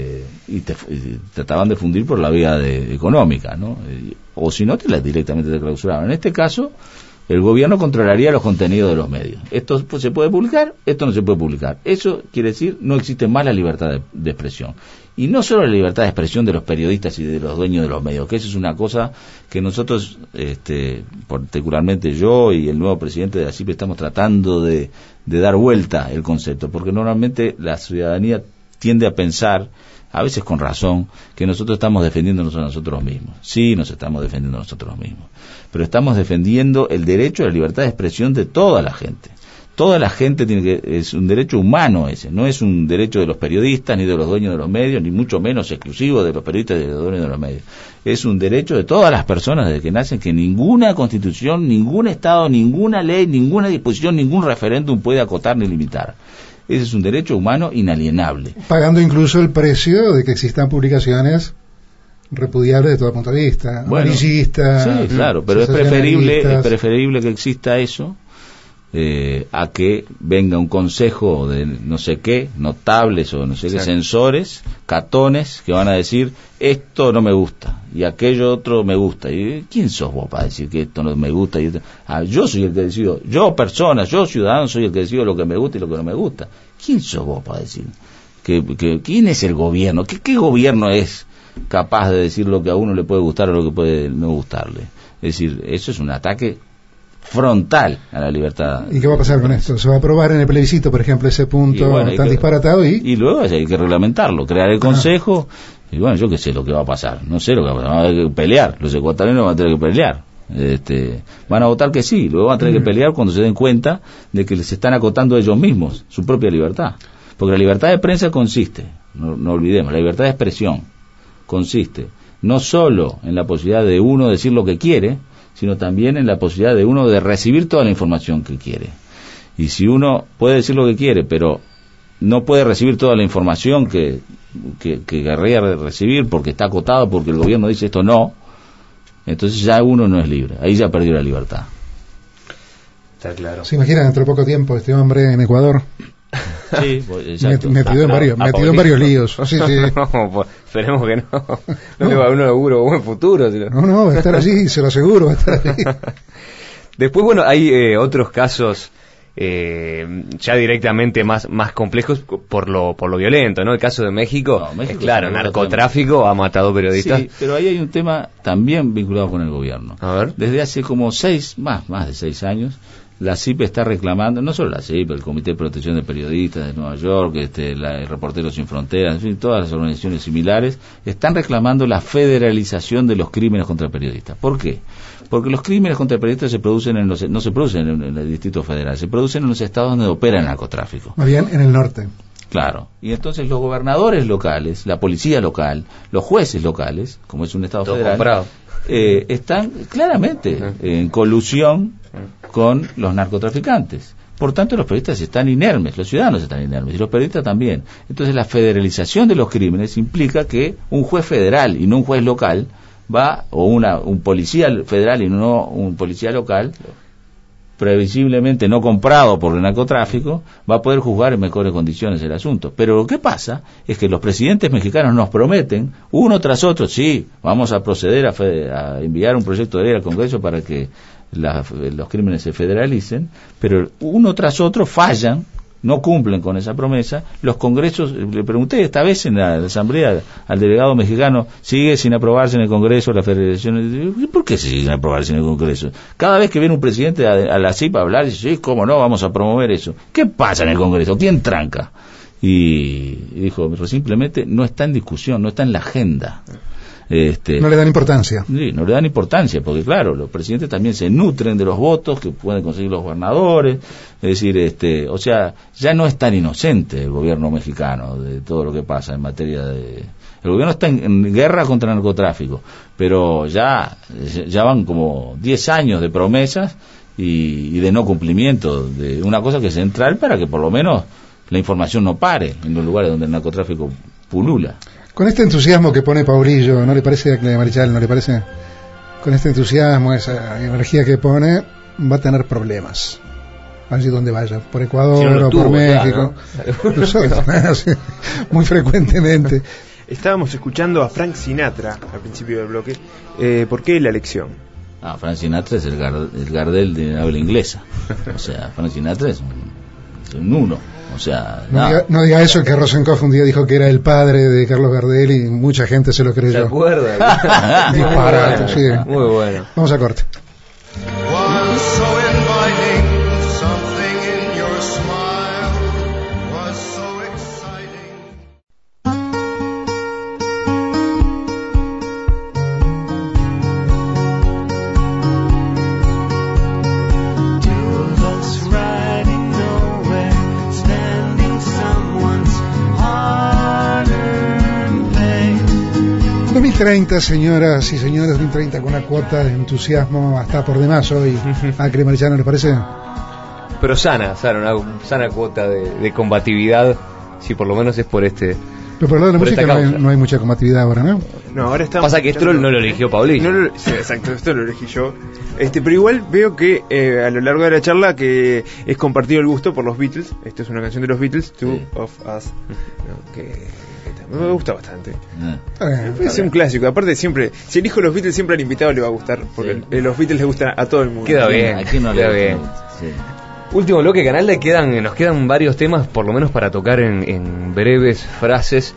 trataban de fundir por la vía económica, ¿no? O si no, directamente te clausuraban. En este caso, el gobierno controlaría los contenidos de los medios. Esto se puede publicar, esto no se puede publicar. Eso quiere decir, no existe más la libertad de expresión. Y no solo la libertad de expresión de los periodistas y de los dueños de los medios, que eso es una cosa que nosotros, particularmente yo y el nuevo presidente de la CIP, estamos tratando de dar vuelta el concepto, porque normalmente la ciudadanía tiende a pensar, a veces con razón, que nosotros estamos defendiéndonos a nosotros mismos. Sí, nos estamos defendiendo a nosotros mismos, pero estamos defendiendo el derecho a la libertad de expresión de toda la gente. Toda la gente es un derecho humano ese, no es un derecho de los periodistas, ni de los dueños de los medios, ni mucho menos exclusivo de los periodistas y de los dueños de los medios. Es un derecho de todas las personas desde que nacen, que ninguna constitución, ningún Estado, ninguna ley, ninguna disposición, ningún referéndum puede acotar ni limitar. Ese es un derecho humano inalienable. Pagando incluso el precio de que existan publicaciones repudiables de todo punto de vista, amarillistas. Sí, claro, pero es preferible que exista eso a que venga un consejo de no sé qué, notables o no sé qué, censores, catones, que van a decir esto no me gusta y aquello otro me gusta. ¿Y quién sos vos para decir que esto no me gusta? Yo soy el que decido, yo ciudadano, soy el que decido lo que me gusta y lo que no me gusta. ¿Quién sos vos para decir? ¿Quién es el gobierno? ¿Qué gobierno es capaz de decir lo que a uno le puede gustar o lo que puede no gustarle. Es decir, eso es un ataque frontal a la libertad. ¿Y qué va a pasar con esto? ¿Se va a aprobar en el plebiscito, por ejemplo, ese punto tan disparatado? Y luego hay que reglamentarlo, crear el consejo, y bueno, yo qué sé lo que va a pasar, no sé lo que va a pasar, van a tener que pelear, los ecuatorianos van a tener que pelear. Van a votar que sí, luego van a tener que pelear cuando se den cuenta de que les están acotando ellos mismos su propia libertad. Porque la libertad de prensa consiste, no olvidemos, la libertad de expresión consiste no solo en la posibilidad de uno decir lo que quiere, sino también en la posibilidad de uno de recibir toda la información que quiere. Y si uno puede decir lo que quiere, pero no puede recibir toda la información que querría recibir porque está acotado, porque el gobierno dice esto no, entonces ya uno no es libre, ahí ya perdió la libertad. Está claro. ¿Se imaginan dentro de poco tiempo este hombre en Ecuador? Sí, pues, metido en varios líos. Sí, sí. No, pues, esperemos que no le va a dar un laburo buen futuro. No, va a estar allí, se lo aseguro, va a estar allí. Después, bueno, hay otros casos ya directamente más complejos por lo violento, ¿no? El caso de México, es claro, narcotráfico ha matado periodistas. Sí, pero ahí hay un tema también vinculado con el gobierno. A ver. Desde hace como más de 6 años, la CIP está reclamando, no solo la CIP, el Comité de Protección de Periodistas de Nueva York, Reporteros Sin Fronteras, en fin, todas las organizaciones similares, están reclamando la federalización de los crímenes contra periodistas. ¿Por qué? Porque los crímenes contra periodistas no se producen en el Distrito Federal, se producen en los estados donde opera el narcotráfico. Más bien en el norte. Claro, y entonces los gobernadores locales, la policía local, los jueces locales, como es un estado todo federal, comprado. Están claramente en colusión con los narcotraficantes. Por tanto, los periodistas están inermes, los ciudadanos están inermes y los periodistas también. Entonces, la federalización de los crímenes implica que un juez federal y no un juez local o un policía federal y no un policía local, previsiblemente no comprado por el narcotráfico, va a poder juzgar en mejores condiciones el asunto. Pero lo que pasa es que los presidentes mexicanos nos prometen, uno tras otro, sí, vamos a proceder a enviar un proyecto de ley al Congreso para que los crímenes se federalicen, pero uno tras otro fallan, no cumplen con esa promesa. Los congresos, le pregunté esta vez en la asamblea al delegado mexicano, sigue sin aprobarse en el Congreso la federación. ¿Por qué sigue sin aprobarse en el Congreso? Cada vez que viene un presidente a la CIP a hablar, dice, sí, cómo no, vamos a promover eso. ¿Qué pasa en el Congreso? ¿Quién tranca? Y dijo, simplemente no está en discusión, no está en la agenda. No le dan importancia. Sí, no le dan importancia, porque claro, los presidentes también se nutren de los votos que pueden conseguir los gobernadores, es decir, o sea, ya no es tan inocente el gobierno mexicano de todo lo que pasa en materia de... El gobierno está en guerra contra el narcotráfico, pero ya van como 10 años de promesas y de no cumplimiento de una cosa que es central para que por lo menos la información no pare en los lugares donde el narcotráfico pulula. Con este entusiasmo que pone Paurillo, ¿no le parece a Clemente Marichal? ¿No le parece? Con este entusiasmo, esa energía que pone, va a tener problemas. Allí donde vaya, por Ecuador o por México. Claro, ¿no? Muy frecuentemente. Estábamos escuchando a Frank Sinatra al principio del bloque. ¿Por qué la elección? Frank Sinatra es el Gardel de habla inglesa. O sea, Frank Sinatra es un uno. O sea, no diga eso, que Rosenkopf un día dijo que era el padre de Carlos Gardel y mucha gente se lo creyó. ¿Se acuerda? Disparate, sí. Muy bueno. Vamos a corte. Señoras y señores, 2030 con una cuota de entusiasmo hasta por demás hoy. ¿A Clemente Marichal no les parece? Pero sana cuota de combatividad, si por lo menos es por este. Pero por el lado de la música no hay mucha combatividad ahora, ¿no? No, ahora estamos. Pasa que esto no lo eligió Paulino. Sí, exacto, esto lo elegí yo. Pero igual veo que a lo largo de la charla que es compartido el gusto por los Beatles. Esta es una canción de los Beatles, Two of Us, ¿no? que me gusta bastante. Es un clásico. Aparte, siempre, si elijo los Beatles, siempre al invitado le va a gustar. Porque los Beatles les gustan a todo el mundo. Queda bien. Aquí no queda le bien. Sí. Último bloque, Canal, nos quedan varios temas, por lo menos para tocar en breves frases.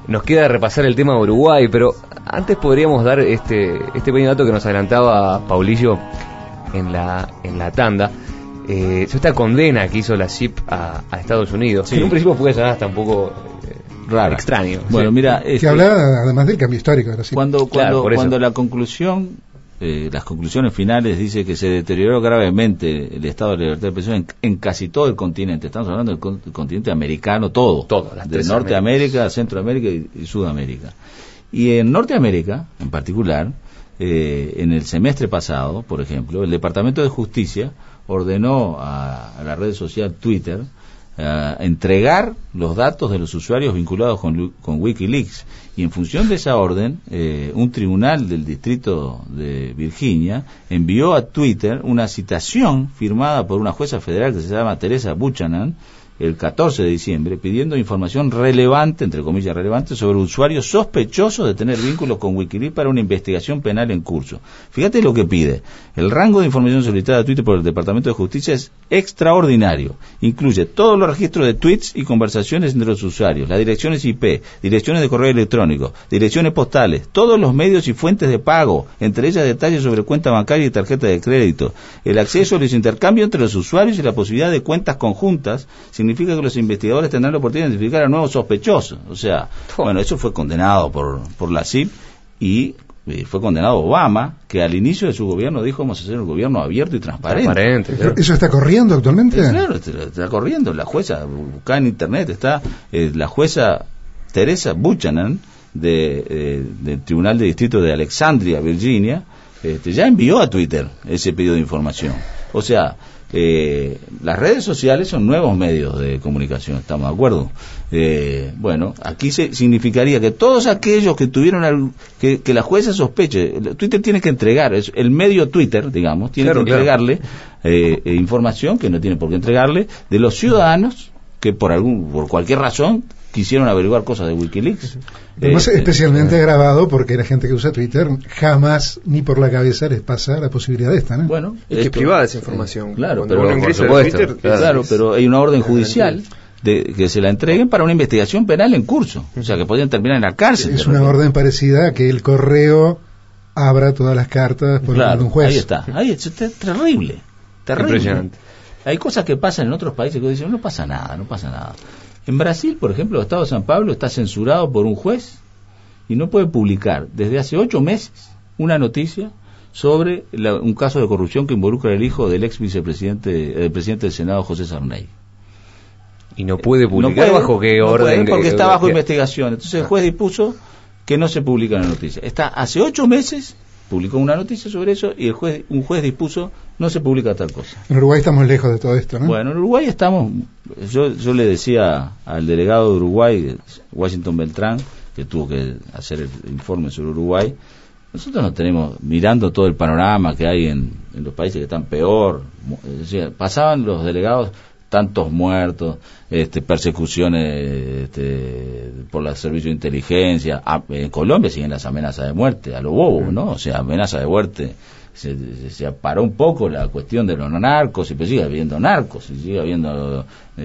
nos queda repasar el tema de Uruguay, pero antes podríamos dar este pequeño dato que nos adelantaba Paulillo en la tanda. Esta condena que hizo la CIP a Estados Unidos, que en un principio puede sonar hasta un poco raro, extraño. Bueno, mira, que hablaba además del cambio histórico de la CIP. Cuando la conclusión, las conclusiones finales dice que se deterioró gravemente el estado de libertad de expresión en casi todo el continente. Estamos hablando del continente americano, todo de Norteamérica, Centroamérica y Sudamérica. Y en Norteamérica, en particular, en el semestre pasado, por ejemplo, el Departamento de Justicia ordenó a la red social Twitter entregar los datos de los usuarios vinculados con WikiLeaks, y en función de esa orden un tribunal del distrito de Virginia envió a Twitter una citación firmada por una jueza federal que se llama Teresa Buchanan el 14 de diciembre, pidiendo información relevante, entre comillas relevante, sobre usuarios sospechosos de tener vínculos con WikiLeaks para una investigación penal en curso. Fíjate lo que pide. El rango de información solicitada a Twitter por el Departamento de Justicia es extraordinario. Incluye todos los registros de tweets y conversaciones entre los usuarios, las direcciones IP, direcciones de correo electrónico, direcciones postales, todos los medios y fuentes de pago, entre ellas detalles sobre cuenta bancaria y tarjeta de crédito, el acceso a los intercambios entre los usuarios y la posibilidad de cuentas conjuntas. Significa que los investigadores tendrán la oportunidad de identificar a nuevos sospechosos. O sea, bueno, eso fue condenado por la CIP, y fue condenado Obama, que al inicio de su gobierno dijo: vamos a hacer un gobierno abierto y transparente. Claro. ¿Eso está corriendo actualmente? Claro, está corriendo. La jueza, buscá en internet, está la jueza Teresa Buchanan del Tribunal de Distrito de Alexandria, Virginia, ya envió a Twitter ese pedido de información. O sea, las redes sociales son nuevos medios de comunicación, ¿estamos de acuerdo? Bueno, aquí significaría que todos aquellos que tuvieron que la jueza sospeche, Twitter tiene que entregar, el medio Twitter, digamos, tiene que entregarle información que no tiene por qué entregarle, de los ciudadanos que por cualquier razón quisieron averiguar cosas de WikiLeaks. Además, especialmente agravado porque la gente que usa Twitter jamás ni por la cabeza les pasa la posibilidad de esta, ¿no? Bueno, es que es privada esa información. Claro, cuando uno ingresa en Twitter, pero hay una orden judicial que se la entreguen para una investigación penal en curso, o sea, que podrían terminar en la cárcel. Es una orden parecida a que el correo abra todas las cartas por un juez. Ahí está, terrible. Impresionante. Hay cosas que pasan en otros países que dicen: no pasa nada. En Brasil, por ejemplo, el Estado de San Pablo está censurado por un juez y no puede publicar desde hace 8 meses una noticia sobre un caso de corrupción que involucra al hijo del ex vicepresidente, el presidente del Senado, José Sarney. Y no puede publicar bajo qué orden. Porque está bajo investigación. Entonces el juez dispuso que no se publica la noticia. Hace 8 meses publicó una noticia sobre eso y un juez dispuso: no se publica tal cosa. En Uruguay estamos lejos de todo esto, ¿no? Bueno, en Uruguay estamos. Yo le decía al delegado de Uruguay, Washington Beltrán, que tuvo que hacer el informe sobre Uruguay, nosotros no tenemos, mirando todo el panorama que hay en los países que están peor, pasaban los delegados tantos muertos, persecuciones por los servicios de inteligencia. En Colombia siguen las amenazas de muerte, a lo bobo, ¿no? O sea, amenaza de muerte. Se paró un poco la cuestión de los narcos, pero sigue habiendo narcos, y sigue habiendo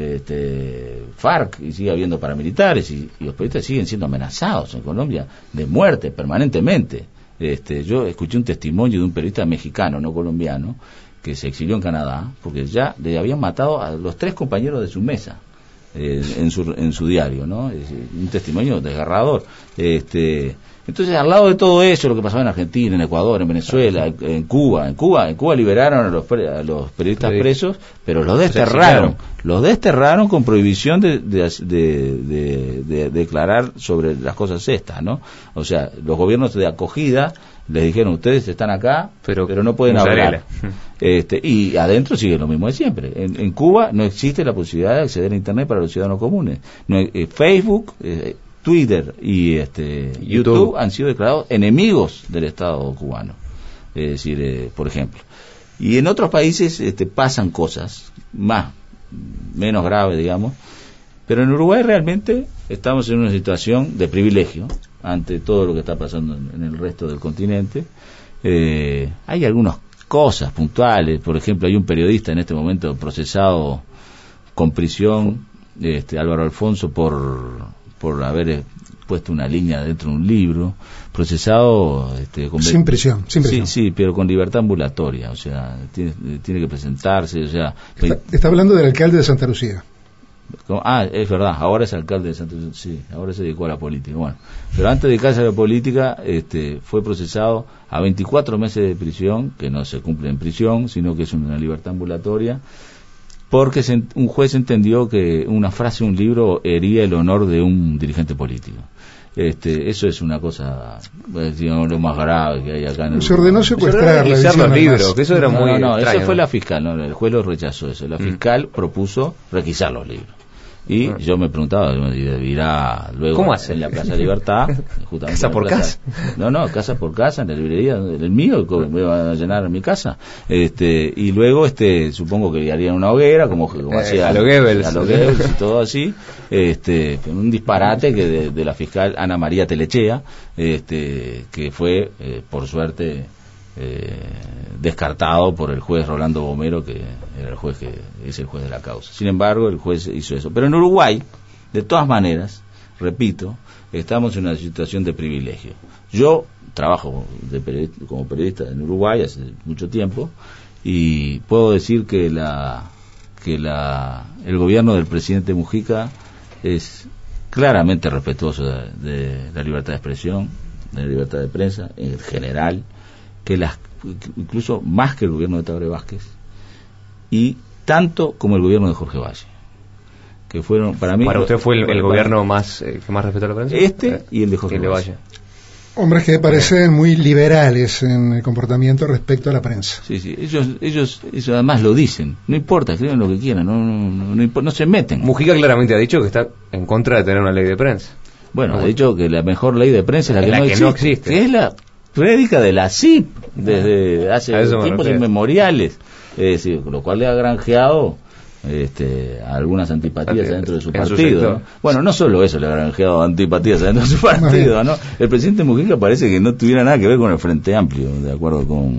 FARC, y sigue habiendo paramilitares, y los periodistas siguen siendo amenazados en Colombia de muerte permanentemente. Yo escuché un testimonio de un periodista mexicano, no colombiano, que se exilió en Canadá porque ya le habían matado a los 3 compañeros de su mesa en su diario, ¿no? Un testimonio desgarrador. Entonces, al lado de todo eso, lo que pasaba en Argentina, en Ecuador, en Venezuela, en Cuba liberaron a los periodistas presos, pero los desterraron con prohibición de declarar sobre las cosas estas, ¿no? O sea, los gobiernos de acogida les dijeron: ustedes están acá, pero no pueden hablar. Y adentro sigue lo mismo de siempre. En Cuba no existe la posibilidad de acceder a Internet para los ciudadanos comunes. Facebook, Twitter y YouTube han sido declarados enemigos del Estado cubano. Es decir, por ejemplo. Y en otros países pasan cosas menos graves, digamos. Pero en Uruguay realmente estamos en una situación de privilegio ante todo lo que está pasando en el resto del continente. Hay algunas cosas puntuales. Por ejemplo, hay un periodista en este momento procesado con prisión, Álvaro Alfonso, por haber puesto una línea dentro de un libro, procesado sin prisión. Sí, pero con libertad ambulatoria, o sea, tiene que presentarse, o sea... Está hablando del alcalde de Santa Lucía. Es verdad, ahora es alcalde de Santa Lucía, sí, ahora se dedicó a la política. Bueno, pero antes de dedicarse a la política, fue procesado a 24 meses de prisión, que no se cumple en prisión, sino que es una libertad ambulatoria, porque un juez entendió que una frase, un libro, hería el honor de un dirigente político. Eso es una cosa, digamos, lo más grave que hay acá en el... Se ordenó secuestrar los libros, que eso era muy extraño, eso fue la fiscal, no, el juez lo rechazó eso. La fiscal propuso requisar los libros. Y yo me preguntaba, irá luego ¿cómo hace? En la Plaza Libertad, justamente ¿Casa por casa? No, casa por casa, en la librería, el mío, me va a llenar en mi casa. Y luego, supongo que harían una hoguera, como hacía a lo Goebbels y todo así, con un disparate que de la fiscal Ana María Telechea, que fue, por suerte, descartado por el juez Rolando Bomero, que era el juez que es el juez de la causa. Sin embargo, el juez hizo eso. Pero en Uruguay, de todas maneras, repito, estamos en una situación de privilegio. Yo trabajo como periodista en Uruguay hace mucho tiempo y puedo decir que el gobierno del presidente Mujica es claramente respetuoso de la libertad de expresión, de la libertad de prensa en general, que incluso más que el gobierno de Tabaré Vázquez, y tanto como el gobierno de Jorge Valle, que fueron para mí... Para usted fue el gobierno que más respetó a la prensa. Y el de Jorge Valle. Hombres que parecen muy liberales en el comportamiento respecto a la prensa. Sí, ellos además lo dicen, no importa, escriben lo que quieran, no se meten. Mujica claramente ha dicho que está en contra de tener una ley de prensa. Bueno, ha dicho que la mejor ley de prensa es la que no existe. Que es la prédica de la CIP desde hace tiempos inmemoriales, es decir, lo cual le ha granjeado algunas antipatías dentro de su partido, ¿no? Bueno, no solo eso, le ha granjeado antipatías dentro de su partido, ¿no? El presidente Mujica parece que no tuviera nada que ver con el Frente Amplio, de acuerdo con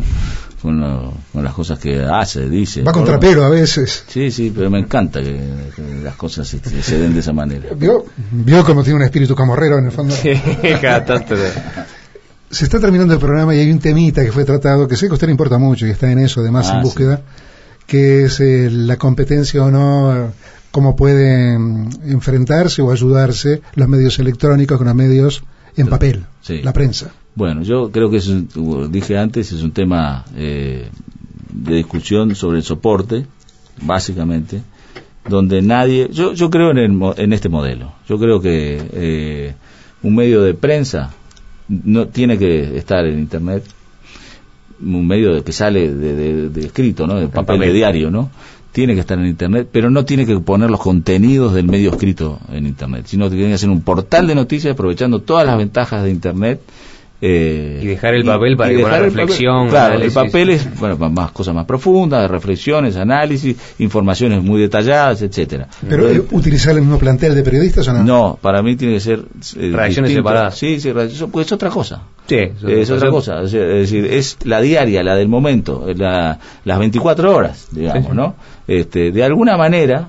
las cosas que hace, dice. Va contra pelo a veces. Sí, pero me encanta que las cosas se den de esa manera. ¿Vio cómo tiene un espíritu camorrero en el fondo? Sí, cada tanto. Se está terminando el programa y hay un temita que fue tratado, que sé que a usted le importa mucho y está en eso, además en búsqueda, que es la competencia o no, cómo pueden enfrentarse o ayudarse los medios electrónicos con los medios en papel, la prensa. Bueno, yo creo que dije antes, es un tema de discusión sobre el soporte, básicamente, donde nadie... Yo creo en este modelo. Yo creo que un medio de prensa no tiene que estar en Internet, un medio que sale de escrito, ¿no? De papel de diario, ¿no? Tiene que estar en Internet, pero no tiene que poner los contenidos del medio escrito en Internet, sino que tiene que hacer un portal de noticias aprovechando todas las ventajas de Internet. Y dejar el papel para que con la reflexión. Claro, el papel es más cosas más profundas, reflexiones, análisis, informaciones muy detalladas, etcétera. Pero ¿utilizar el mismo plantel de periodistas o no? No, para mí tiene que ser redacciones separadas. Sí, pues es otra cosa. Sí, es otra cosa. Es decir, es la diaria, la del momento, las 24 horas, digamos, sí. ¿No? De alguna manera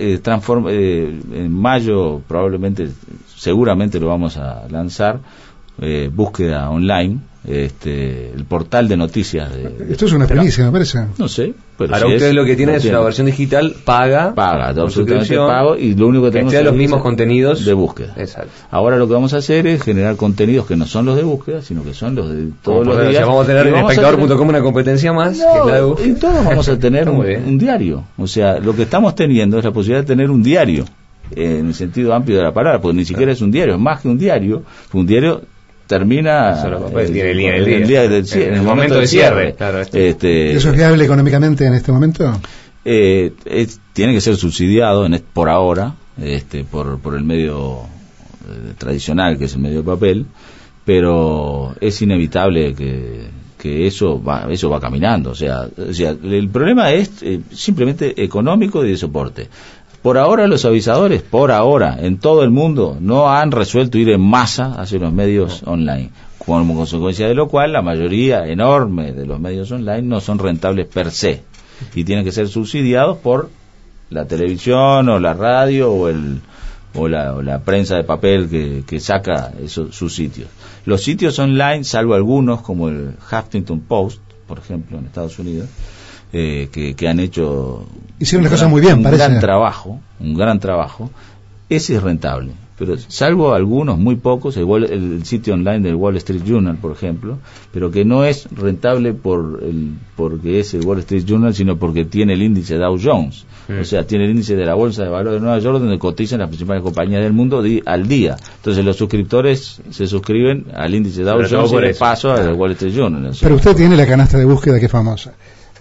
en mayo seguramente lo vamos a lanzar. Búsqueda online, el portal de noticias esto es una primicia, me parece. No sé, pero ahora ustedes lo que tienen es una versión digital paga absolutamente pago, y lo único que tenemos es los mismos contenidos de búsqueda. Exacto. Ahora lo que vamos a hacer es generar contenidos que no son los de búsqueda, sino que son los de todos los días. Vamos a tener en espectador.com una competencia más, que es la de búsqueda. Y todos vamos a tener un diario. O sea, lo que estamos teniendo es la posibilidad de tener un diario en el sentido amplio de la palabra, porque ni siquiera es un diario, es más que un diario. Un diario termina en el momento de cierre. Claro, ¿Eso es viable económicamente en este momento? Tiene que ser subsidiado por ahora por el medio tradicional, que es el medio de papel, pero es inevitable que eso va caminando. O sea, el problema es simplemente económico y de soporte. Por ahora los avisadores, en todo el mundo, no han resuelto ir en masa hacia los medios online, como consecuencia de lo cual la mayoría enorme de los medios online no son rentables per se, y tienen que ser subsidiados por la televisión o la radio o o la prensa de papel que saca sus sitios. Los sitios online, salvo algunos como el Huffington Post, por ejemplo, en Estados Unidos, que han hecho hicieron las cosas muy bien, parece. Un gran trabajo, ese es rentable, pero salvo algunos, muy pocos, el sitio online del Wall Street Journal, por ejemplo, pero que no es rentable porque es el Wall Street Journal, sino porque tiene el índice Dow Jones, o sea, tiene el índice de la Bolsa de Valores de Nueva York, donde cotizan las principales compañías del mundo al día. Entonces los suscriptores se suscriben al índice Dow Jones y de paso al Wall Street Journal. Pero usted tiene la canasta de búsqueda que es famosa.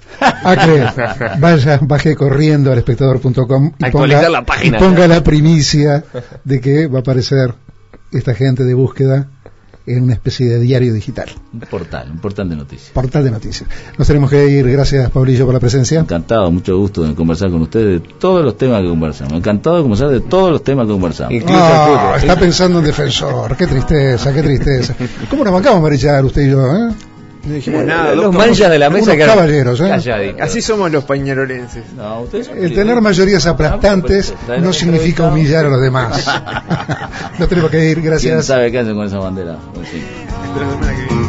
Baje corriendo al espectador.com y ponga la primicia de que va a aparecer esta gente de búsqueda en una especie de diario digital. Un portal de noticias. Portal de noticias. Nos tenemos que ir. Gracias, Pablillo, por la presencia. Encantado, mucho gusto de conversar con ustedes de todos los temas que conversamos. Encantado de conversar de todos los temas que conversamos. Incluso el fútbol. Está pensando en Defensor. Qué tristeza, qué tristeza. ¿Cómo nos bancamos, Marichar, usted y yo, No dijimos nada, los manchas de la mesa unos caballeros, Así somos los pañarolenses. No, el tener mayorías aplastantes no significa humillar a los demás. Nos tenemos que ir, gracias. ¿Quién sabe qué hacen con esa bandera? En fin. Hasta la semana que viene.